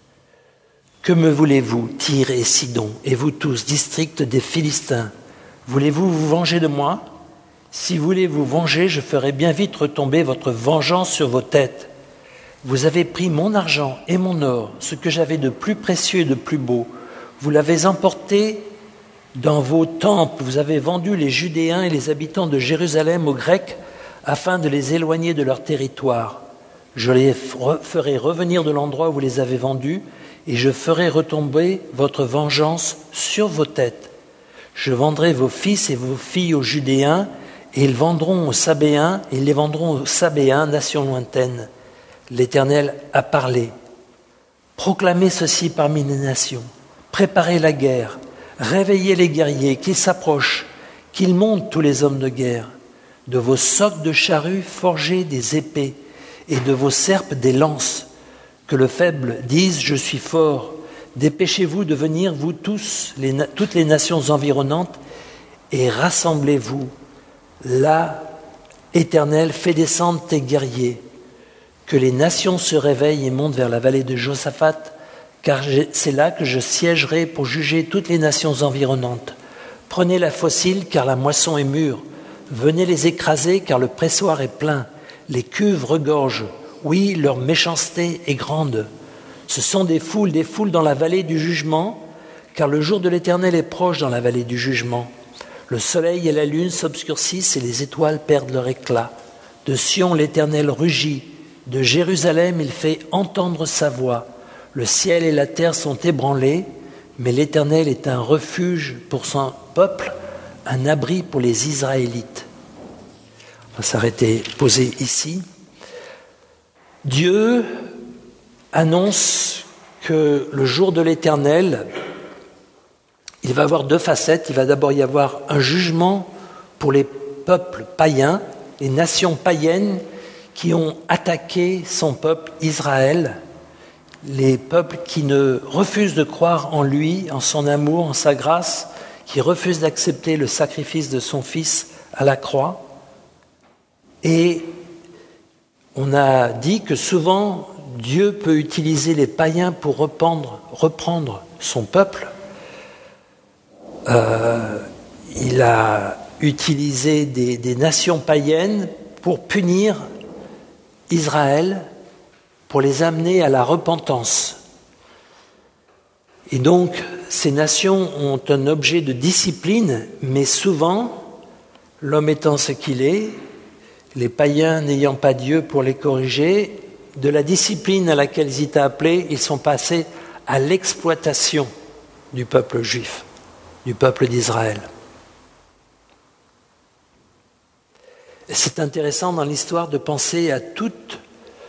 Que me voulez-vous, Tyr et Sidon, et vous tous, districts des Philistins? Voulez-vous vous venger de moi? Si vous voulez vous venger, je ferai bien vite retomber votre vengeance sur vos têtes. Vous avez pris mon argent et mon or, ce que j'avais de plus précieux et de plus beau. Vous l'avez emporté dans vos temples. Vous avez vendu les Judéens et les habitants de Jérusalem aux Grecs afin de les éloigner de leur territoire. Je les ferai revenir de l'endroit où vous les avez vendus et je ferai retomber votre vengeance sur vos têtes. Je vendrai vos fils et vos filles aux Judéens, et ils vendront aux Sabéens, et ils les vendront aux Sabéens, nation lointaine. L'Éternel a parlé. Proclamez ceci parmi les nations. Préparez la guerre. Réveillez les guerriers, qu'ils s'approchent, qu'ils montent tous les hommes de guerre. De vos socs de charrues, forgez des épées, et de vos serpes des lances. Que le faible dise, je suis fort. Dépêchez-vous de venir, vous tous, les, toutes les nations environnantes, et rassemblez-vous. Là, Éternel, fais descendre tes guerriers, que les nations se réveillent et montent vers la vallée de Josaphat, car c'est là que je siégerai pour juger toutes les nations environnantes. Prenez la fossile, car la moisson est mûre. Venez les écraser, car le pressoir est plein. Les cuves regorgent. Oui, leur méchanceté est grande. Ce sont des foules, des foules dans la vallée du jugement, car le jour de l'Éternel est proche dans la vallée du jugement. Le soleil et la lune s'obscurcissent et les étoiles perdent leur éclat. De Sion, l'Éternel rugit. De Jérusalem, il fait entendre sa voix. Le ciel et la terre sont ébranlés, mais l'Éternel est un refuge pour son peuple, un abri pour les Israélites. On va s'arrêter, poser ici. Dieu annonce que le jour de l'Éternel, il va avoir deux facettes. Il va d'abord y avoir un jugement pour les peuples païens, les nations païennes qui ont attaqué son peuple Israël, les peuples qui ne refusent de croire en lui, en son amour, en sa grâce, qui refusent d'accepter le sacrifice de son Fils à la croix. Et on a dit que souvent, Dieu peut utiliser les païens pour reprendre, reprendre son peuple. Euh, il a utilisé des, des nations païennes pour punir Israël, pour les amener à la repentance. Et donc, ces nations ont un objet de discipline, mais souvent, l'homme étant ce qu'il est, les païens n'ayant pas Dieu pour les corriger, de la discipline à laquelle ils étaient appelés, ils sont passés à l'exploitation du peuple juif, du peuple d'Israël. Et c'est intéressant dans l'histoire de penser à toutes,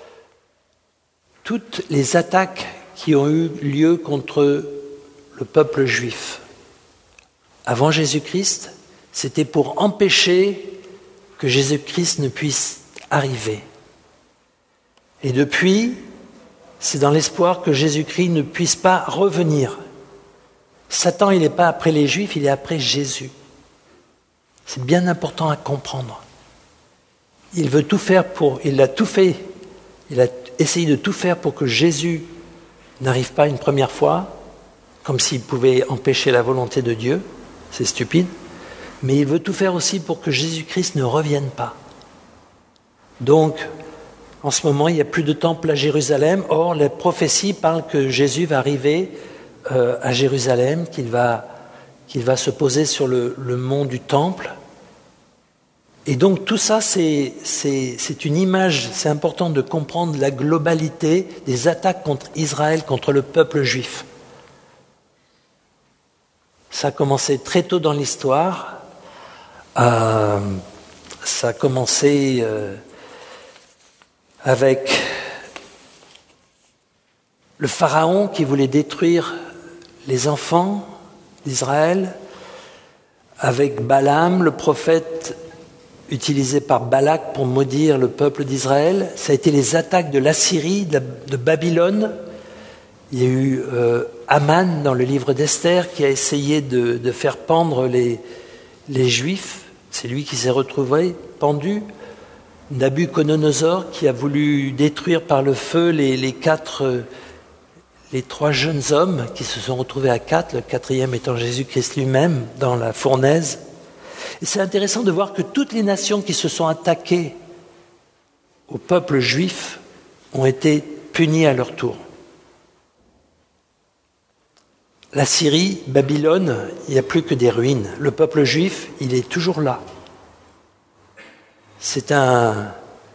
toutes les attaques qui ont eu lieu contre le peuple juif. Avant Jésus-Christ, c'était pour empêcher que Jésus-Christ ne puisse arriver. Et depuis, c'est dans l'espoir que Jésus-Christ ne puisse pas revenir. Satan, il n'est pas après les Juifs, il est après Jésus. C'est bien important à comprendre. Il veut tout faire pour, il a tout fait, il a essayé de tout faire pour que Jésus n'arrive pas une première fois, comme s'il pouvait empêcher la volonté de Dieu, c'est stupide, mais il veut tout faire aussi pour que Jésus-Christ ne revienne pas. Donc, en ce moment, il n'y a plus de temple à Jérusalem, or les prophéties parlent que Jésus va arriver euh, à Jérusalem, qu'il va, qu'il va se poser sur le, le mont du temple. Et donc tout ça, c'est, c'est, c'est une image, c'est important de comprendre la globalité des attaques contre Israël, contre le peuple juif. Ça a commencé très tôt dans l'histoire, euh, ça a commencé euh, avec le pharaon qui voulait détruire les enfants d'Israël, avec Balaam, le prophète utilisé par Balak pour maudire le peuple d'Israël. Ça a été les attaques de l'Assyrie, de, de Babylone. Il y a eu euh, Aman dans le livre d'Esther qui a essayé de, de faire pendre les, les Juifs. C'est lui qui s'est retrouvé pendu. Nabuchodonosor qui a voulu détruire par le feu les, les quatre, les trois jeunes hommes qui se sont retrouvés à quatre, le quatrième étant Jésus-Christ lui-même dans la fournaise. Et c'est intéressant de voir que toutes les nations qui se sont attaquées au peuple juif ont été punies à leur tour. La Syrie, Babylone, il n'y a plus que des ruines. Le peuple juif, il est toujours là. C'est un,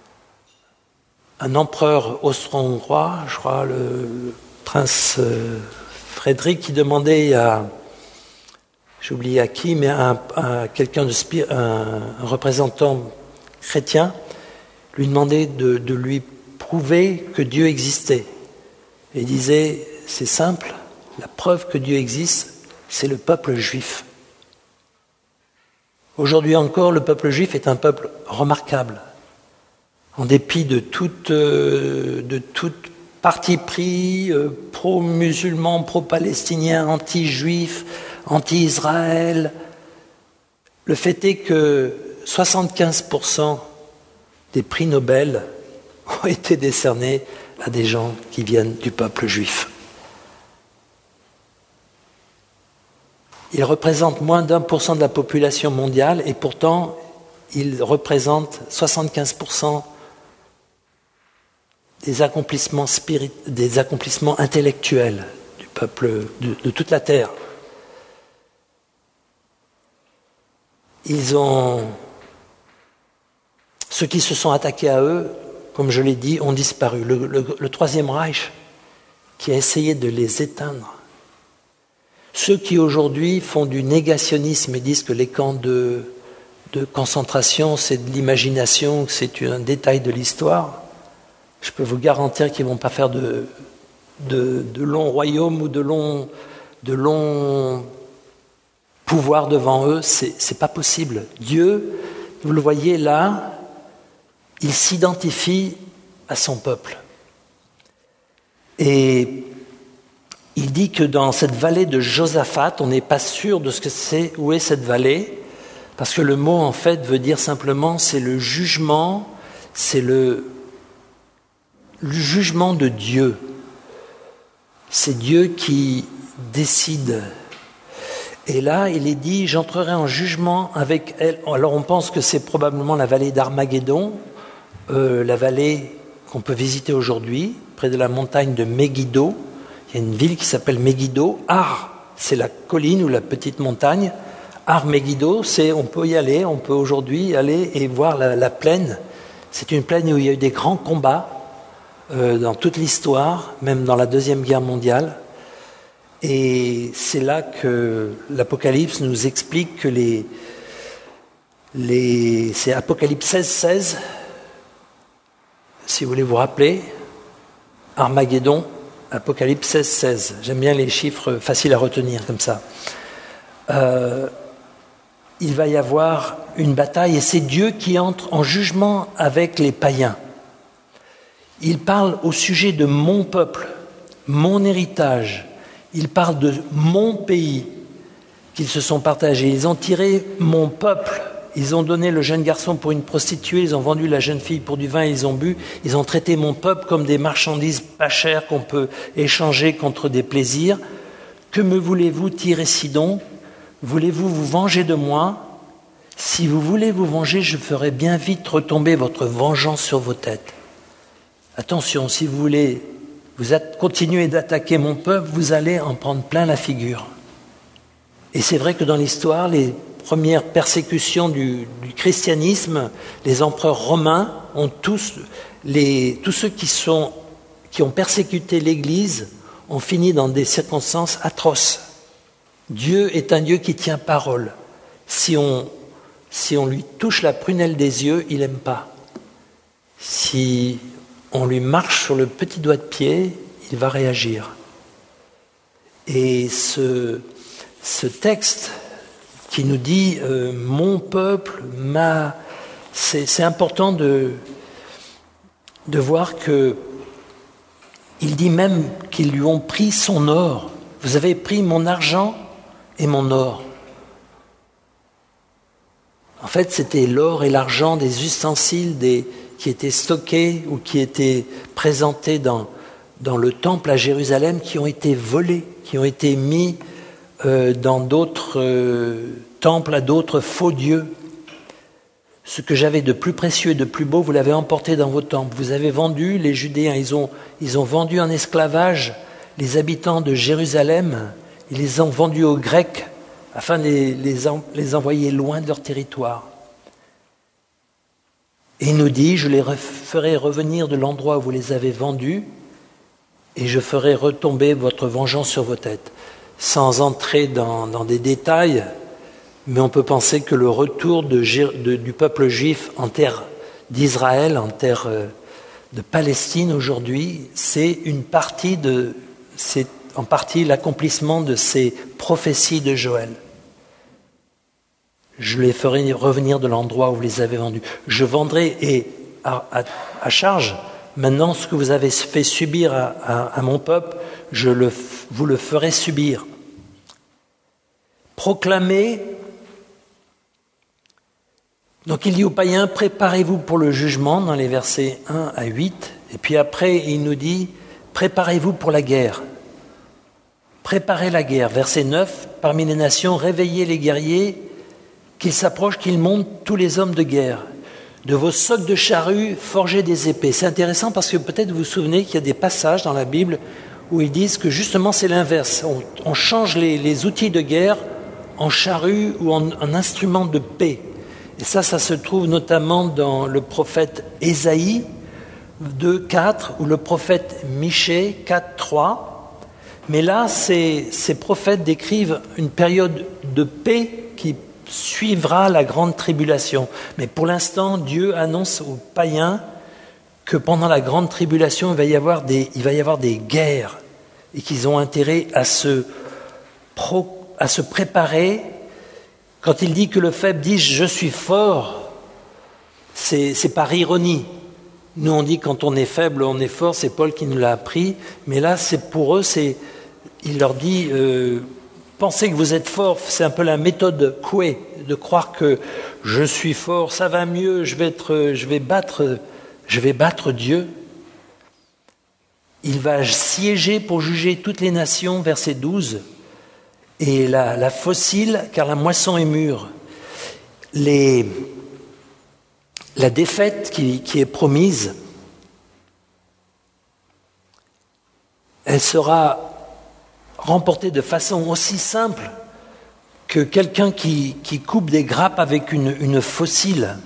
un empereur austro-hongrois, je crois, le prince Frédéric, qui demandait à... j'ai oublié à qui, mais à, à quelqu'un de un, un représentant chrétien, lui demandait de, de lui prouver que Dieu existait. Et il disait, c'est simple, la preuve que Dieu existe, c'est le peuple juif. Aujourd'hui encore, le peuple juif est un peuple remarquable. En dépit de toute, de toute parti pris, pro-musulman, pro-palestinien, anti-juif, anti-Israël. Le fait est que soixante-quinze pour cent des prix Nobel ont été décernés à des gens qui viennent du peuple juif. Ils représentent moins d'un pour cent de la population mondiale et pourtant ils représentent soixante-quinze pour cent des accomplissements spirit, des accomplissements intellectuels du peuple, de, de toute la terre. Ils ont, ceux qui se sont attaqués à eux, comme je l'ai dit, ont disparu. Le, le, le Troisième Reich, qui a essayé de les éteindre. Ceux qui aujourd'hui font du négationnisme et disent que les camps de, de concentration, c'est de l'imagination, que c'est un détail de l'histoire, je peux vous garantir qu'ils ne vont pas faire de, de, de longs royaumes ou de longs, de longs pouvoirs devant eux. C'est, c'est pas possible. Dieu, vous le voyez là, il s'identifie à son peuple. Et il dit que dans cette vallée de Josaphat, on n'est pas sûr de ce que c'est, où est cette vallée, parce que le mot en fait veut dire simplement c'est le jugement, c'est le, le jugement de Dieu. C'est Dieu qui décide. Et là, il est dit, j'entrerai en jugement avec elle. Alors on pense que c'est probablement la vallée d'Armageddon, euh, la vallée qu'on peut visiter aujourd'hui, près de la montagne de Megiddo. Il y a une ville qui s'appelle Megiddo. Ar, c'est la colline ou la petite montagne. Ar Megiddo, c'est, on peut y aller, on peut aujourd'hui aller et voir la, la plaine. C'est une plaine où il y a eu des grands combats euh, dans toute l'histoire, même dans la Deuxième Guerre mondiale. Et c'est là que l'Apocalypse nous explique que les... les c'est Apocalypse seize, seize, si vous voulez vous rappeler, Armageddon, Apocalypse seize, seize. J'aime bien les chiffres faciles à retenir comme ça. Euh, il va y avoir une bataille et c'est Dieu qui entre en jugement avec les païens. Il parle au sujet de mon peuple, mon héritage. Il parle de mon pays qu'ils se sont partagés. Ils ont tiré mon peuple. Ils ont donné le jeune garçon pour une prostituée. Ils ont vendu la jeune fille pour du vin. Ils ont bu. Ils ont traité mon peuple comme des marchandises pas chères qu'on peut échanger contre des plaisirs. Que me voulez-vous, Tyr et Sidon ? Voulez-vous vous venger de moi ? Si vous voulez vous venger, je ferai bien vite retomber votre vengeance sur vos têtes. Attention, si vous voulez vous continuez d'attaquer mon peuple, vous allez en prendre plein la figure. Et c'est vrai que dans l'histoire, les premières persécutions du, du christianisme, les empereurs romains ont tous, les, tous ceux qui, sont, qui ont persécuté l'Église ont fini dans des circonstances atroces. Dieu est un Dieu qui tient parole. Si on, si on lui touche la prunelle des yeux, il n'aime pas. Si on lui marche sur le petit doigt de pied, il va réagir. Et ce, ce texte qui nous dit euh, « mon peuple m'a », c'est, c'est important de, de voir que il dit même qu'ils lui ont pris son or. « Vous avez pris mon argent et mon or ». En fait, c'était l'or et l'argent des ustensiles des qui étaient stockés ou qui étaient présentés dans, dans le temple à Jérusalem, qui ont été volés, qui ont été mis euh, dans d'autres euh, temples à d'autres faux dieux. Ce que j'avais de plus précieux et de plus beau, vous l'avez emporté dans vos temples. Vous avez vendu, les Judéens, ils ont, ils ont vendu en esclavage les habitants de Jérusalem, ils les ont vendus aux Grecs afin de les, les, les envoyer loin de leur territoire. Et il nous dit, je les ferai revenir de l'endroit où vous les avez vendus et je ferai retomber votre vengeance sur vos têtes. Sans entrer dans, dans des détails, mais on peut penser que le retour de, de, du peuple juif en terre d'Israël, en terre de Palestine aujourd'hui, c'est une partie de, c'est en partie l'accomplissement de ces prophéties de Joël. Je les ferai revenir de l'endroit où vous les avez vendus. Je vendrai, et à, à, à charge, maintenant ce que vous avez fait subir à, à, à mon peuple, je le, vous le ferai subir. Proclamez, donc il dit aux païens, préparez-vous pour le jugement, dans les versets un à huit, et puis après il nous dit, préparez-vous pour la guerre. Préparez la guerre. Verset neuf, parmi les nations, réveillez les guerriers, qu'ils s'approchent, qu'ils montent tous les hommes de guerre. De vos socs de charrues, forgez des épées. C'est intéressant parce que peut-être vous vous souvenez qu'il y a des passages dans la Bible où ils disent que justement c'est l'inverse. On, on change les, les outils de guerre en charrues ou en, en instruments de paix. Et ça, ça se trouve notamment dans le prophète Ésaïe deux, quatre ou le prophète Michée quatre, trois. Mais là, ces, ces prophètes décrivent une période de paix qui suivra la grande tribulation. Mais pour l'instant, Dieu annonce aux païens que pendant la grande tribulation, il va y avoir des, il va y avoir des guerres et qu'ils ont intérêt à se, pro, à se préparer. Quand il dit que le faible dit « je suis fort », c'est, c'est par ironie. Nous, on dit quand on est faible, on est fort, c'est Paul qui nous l'a appris. Mais là, c'est pour eux, c'est, il leur dit euh, « pensez que vous êtes fort », c'est un peu la méthode Coué, de croire que je suis fort, ça va mieux, je vais, être, je vais, battre, je vais battre Dieu. Il va siéger pour juger toutes les nations, verset douze. Et la, la fossile, car la moisson est mûre. Les, la défaite qui, qui est promise, elle sera remportée de façon aussi simple que quelqu'un qui, qui coupe des grappes avec une, une fossile.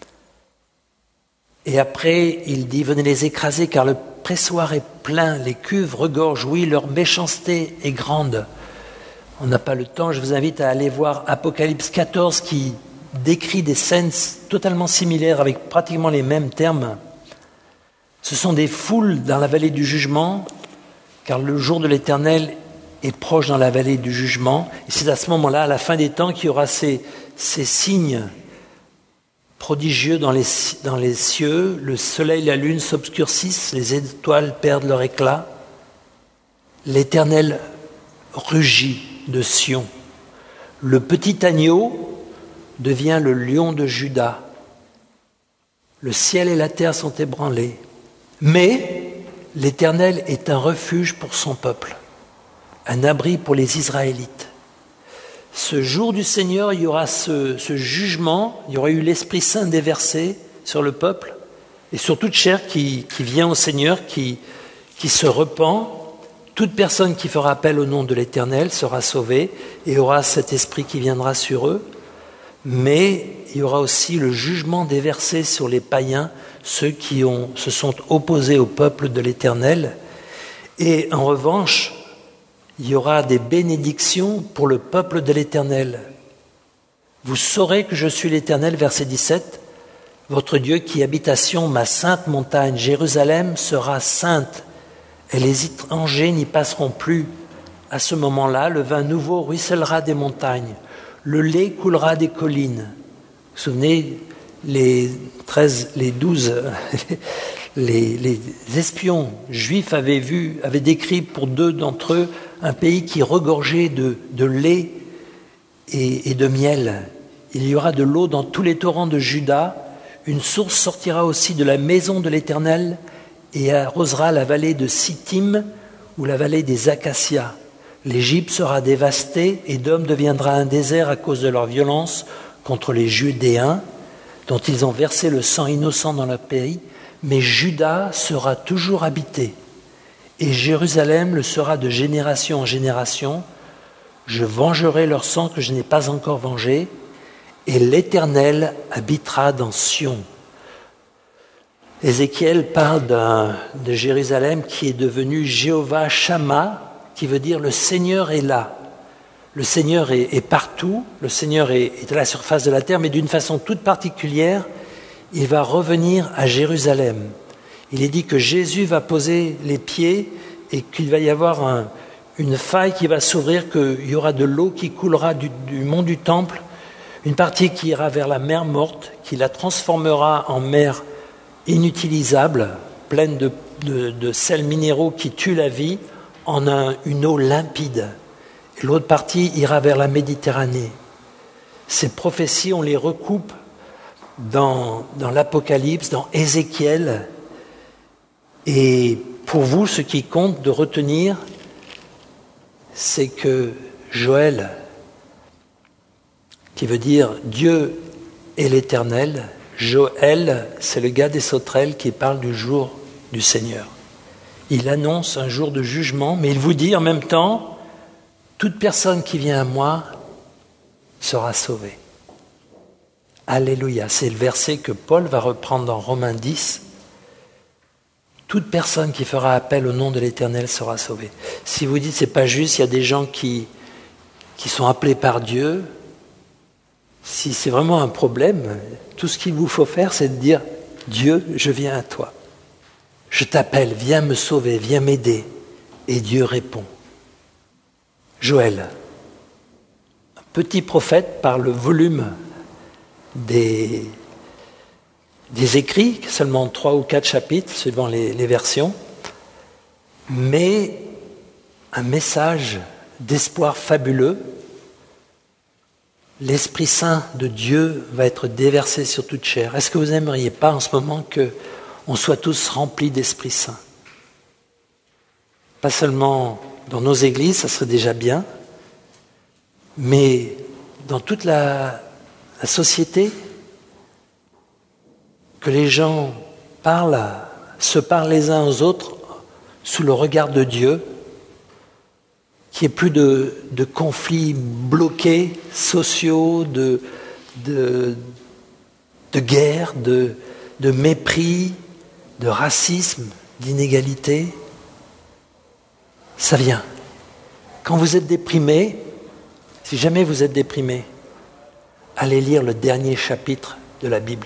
Et après, il dit, venez les écraser, car le pressoir est plein, les cuves regorgent, oui, leur méchanceté est grande. On n'a pas le temps, je vous invite à aller voir Apocalypse quatorze qui décrit des scènes totalement similaires avec pratiquement les mêmes termes. Ce sont des foules dans la vallée du jugement, car le jour de l'Éternel est proche dans la vallée du jugement. Et c'est à ce moment-là, à la fin des temps, qu'il y aura ces, ces signes prodigieux dans les, dans les cieux. Le soleil et la lune s'obscurcissent, les étoiles perdent leur éclat. L'Éternel rugit de Sion. Le petit agneau devient le lion de Juda. Le ciel et la terre sont ébranlés. Mais l'Éternel est un refuge pour son peuple, un abri pour les Israélites. Ce jour du Seigneur, il y aura ce, ce jugement, il y aura eu l'Esprit Saint déversé sur le peuple et sur toute chair qui, qui vient au Seigneur, qui, qui se repent. Toute personne qui fera appel au nom de l'Éternel sera sauvée et aura cet esprit qui viendra sur eux. Mais il y aura aussi le jugement déversé sur les païens, ceux qui ont, se sont opposés au peuple de l'Éternel. Et en revanche, il y aura des bénédictions pour le peuple de l'Éternel. Vous saurez que je suis l'Éternel, verset dix-sept, votre Dieu qui habite à Sion, ma sainte montagne. Jérusalem sera sainte. Et les étrangers n'y passeront plus. À ce moment-là, le vin nouveau ruissellera des montagnes, le lait coulera des collines. Vous vous souvenez, les treize, les douze, les, les espions juifs avaient vu, avaient décrit pour deux d'entre eux un pays qui regorgeait de, de lait et, et de miel. Il y aura de l'eau dans tous les torrents de Juda. Une source sortira aussi de la maison de l'Éternel et arrosera la vallée de Sittim ou la vallée des Acacias. L'Égypte sera dévastée, Édom deviendra un désert à cause de leur violence contre les Judéens, dont ils ont versé le sang innocent dans leur pays, mais Juda sera toujours habité, et Jérusalem le sera de génération en génération. Je vengerai leur sang que je n'ai pas encore vengé, et l'Éternel habitera dans Sion. Ézéchiel parle d'un, de Jérusalem qui est devenu Jéhovah Shammah, qui veut dire le Seigneur est là. Le Seigneur est, est partout, le Seigneur est, est à la surface de la terre, mais d'une façon toute particulière, il va revenir à Jérusalem. Il est dit que Jésus va poser les pieds et qu'il va y avoir un, une faille qui va s'ouvrir, qu'il y aura de l'eau qui coulera du, du mont du Temple, une partie qui ira vers la mer morte, qui la transformera en mer inutilisable, pleine de, de, de sels minéraux qui tuent la vie, en un, une eau limpide. Et l'autre partie ira vers la Méditerranée. Ces prophéties, on les recoupe dans, dans l'Apocalypse, dans Ézéchiel. Et pour vous, ce qui compte de retenir, c'est que Joël, qui veut dire Dieu est l'Éternel, Joël, c'est le gars des sauterelles qui parle du jour du Seigneur. Il annonce un jour de jugement, mais il vous dit en même temps, toute personne qui vient à moi sera sauvée. Alléluia, c'est le verset que Paul va reprendre dans Romains dix. Toute personne qui fera appel au nom de l'Éternel sera sauvée. Si vous dites c'est pas juste, il y a des gens qui, qui sont appelés par Dieu. Si c'est vraiment un problème, tout ce qu'il vous faut faire, c'est de dire « Dieu, je viens à toi. Je t'appelle, viens me sauver, viens m'aider. » Et Dieu répond. Joël, un petit prophète par le volume des, des écrits, seulement trois ou quatre chapitres, suivant les, les versions, mais un message d'espoir fabuleux. L'Esprit Saint de Dieu va être déversé sur toute chair. Est-ce que vous n'aimeriez pas en ce moment qu'on soit tous remplis d'Esprit Saint? pas seulement dans nos églises, ça serait déjà bien, mais dans toute la, la société, que les gens parlent, se parlent les uns aux autres sous le regard de Dieu, qu'il n'y ait plus de, de conflits bloqués, sociaux, de, de, de guerre, de, de mépris, de racisme, d'inégalité. Ça vient. Quand vous êtes déprimé, si jamais vous êtes déprimé, allez lire le dernier chapitre de la Bible.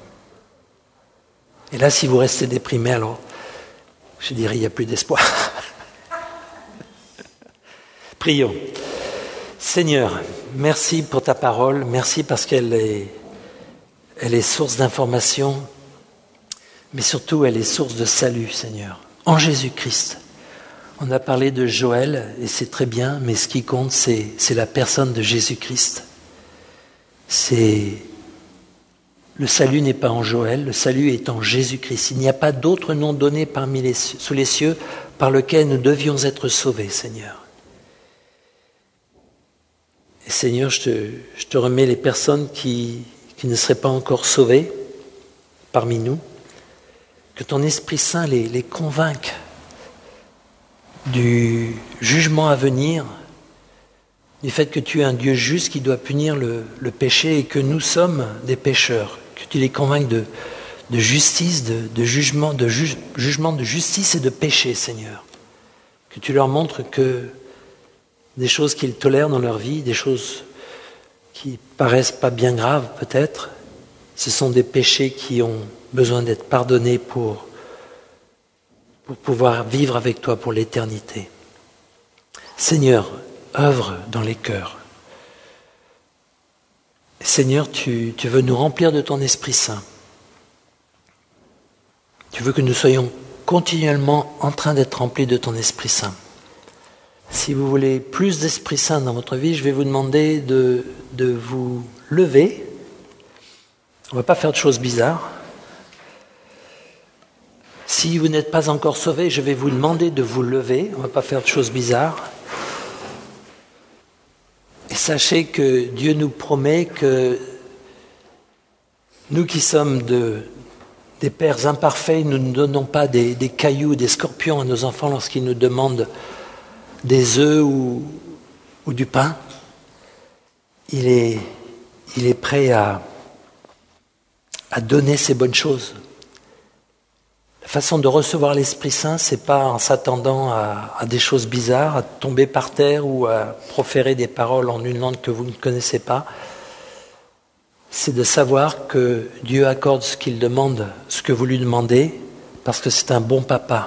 Et là, si vous restez déprimé, alors, je dirais, il n'y a plus d'espoir. Prions. Seigneur, merci pour ta parole, merci parce qu'elle est, elle est source d'information, mais surtout elle est source de salut, Seigneur, en Jésus-Christ. On a parlé de Joël, et c'est très bien, mais ce qui compte, c'est, c'est la personne de Jésus-Christ. C'est... Le salut n'est pas en Joël, le salut est en Jésus-Christ. Il n'y a pas d'autre nom donné parmi les, sous les cieux par lequel nous devions être sauvés, Seigneur. Et Seigneur, je te, je te remets les personnes qui, qui ne seraient pas encore sauvées parmi nous, que ton Esprit Saint les, les convainque du jugement à venir, du fait que tu es un Dieu juste qui doit punir le, le péché et que nous sommes des pécheurs, que tu les convainques de, de justice, de, de, jugement, de ju, jugement de justice et de péché, Seigneur. Que tu leur montres que des choses qu'ils tolèrent dans leur vie, des choses qui paraissent pas bien graves peut-être, ce sont des péchés qui ont besoin d'être pardonnés pour, pour pouvoir vivre avec toi pour l'éternité. Seigneur, œuvre dans les cœurs. Seigneur, tu, tu veux nous remplir de ton Esprit Saint. Tu veux que nous soyons continuellement en train d'être remplis de ton Esprit Saint. Si vous voulez plus d'Esprit Saint dans votre vie, je vais vous demander de, de vous lever. On ne va pas faire de choses bizarres. Si vous n'êtes pas encore sauvé, je vais vous demander de vous lever. On ne va pas faire de choses bizarres. Et sachez que Dieu nous promet que nous qui sommes de, des pères imparfaits, nous ne donnons pas des, des cailloux, des scorpions à nos enfants lorsqu'ils nous demandent des œufs ou, ou du pain. Il est, il est prêt à, à donner ces bonnes choses. La façon de recevoir l'Esprit Saint, c'est pas en s'attendant à, à des choses bizarres, à tomber par terre ou à proférer des paroles en une langue que vous ne connaissez pas. C'est de savoir que Dieu accorde ce qu'il demande, ce que vous lui demandez, parce que c'est un bon papa.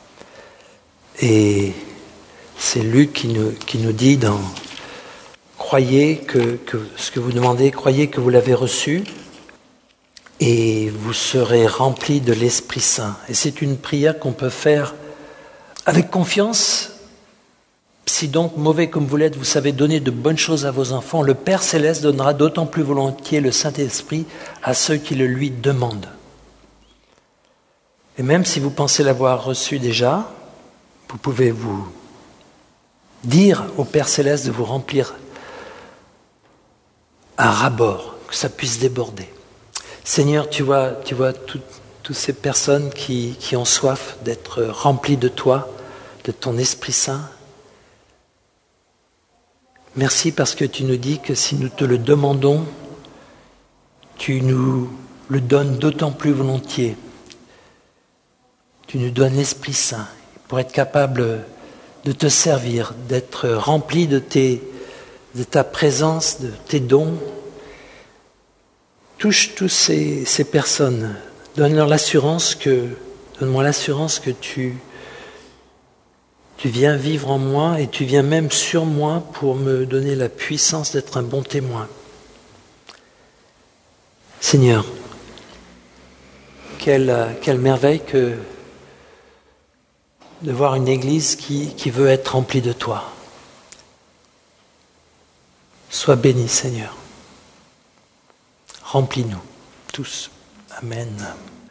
Et c'est Luc qui nous, qui nous dit dans « Croyez que, que ce que vous demandez, croyez que vous l'avez reçu, et vous serez remplis de l'Esprit Saint. » Et c'est une prière qu'on peut faire avec confiance. Si donc, mauvais comme vous l'êtes, vous savez donner de bonnes choses à vos enfants, le Père Céleste donnera d'autant plus volontiers le Saint-Esprit à ceux qui le lui demandent. Et même si vous pensez l'avoir reçu déjà, vous pouvez vous dire au Père Céleste de vous remplir à ras-bord, que ça puisse déborder. Seigneur, tu vois, tu vois toutes, toutes ces personnes qui, qui ont soif d'être remplies de toi, de ton Esprit Saint. Merci parce que tu nous dis que si nous te le demandons, tu nous le donnes d'autant plus volontiers. Tu nous donnes l'Esprit Saint pour être capable de te servir, d'être rempli de, tes, de ta présence, de tes dons. Touche tous ces, ces personnes, donne-leur l'assurance que, donne-moi l'assurance que tu, tu viens vivre en moi et tu viens même sur moi pour me donner la puissance d'être un bon témoin. Seigneur, quelle, quelle merveille que de voir une église qui, qui veut être remplie de toi. Sois béni, Seigneur. Remplis-nous tous. Amen.